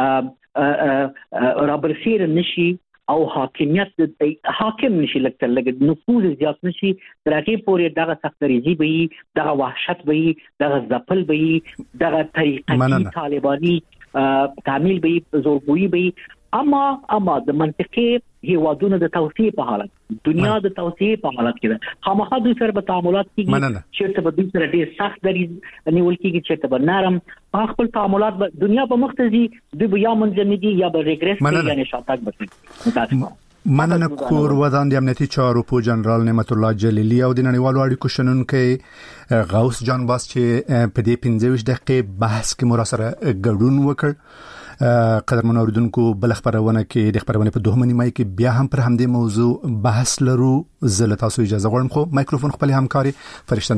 Speaker 7: رابرسیر نشي او حاکمیت حاکم نشي لکه نفوذ زیات نشي تر هغه پورې دغه سختریزي به دغه وحشت به دغه ځپل به دغه طریقې طالبانی تعمیل به زورګویي به اما د منطقي هیوادونو د توسعه په حالت دنیا د توسعه په حالت کې ده خامخا دوی سره به تعاملات کیږي چې به دوی سره ډېر سخت دریز نیول کیږي چې به نرم خپل تعاملات دنیا په مختزي دوی به یا منځنۍ یا به ریګریس یعنی شاتګ بسي.
Speaker 8: مننه کور ودان د امنیتي چارو په جنرال نعمت الله جلیلی او د نړیوالو اړیکو شنونکو غوث جان باس چې په دې 15 دقیقې بحث کې مراسره ګډون وکړ. قدرمن اوریدونکو بل خبرونه کې د خبرونه په 2 نیمه کې بیا هم پر همدې موضوع بحث لرو. زه له تاسو اجازه غواړم خو مایکروفون خپل همکاري فرشته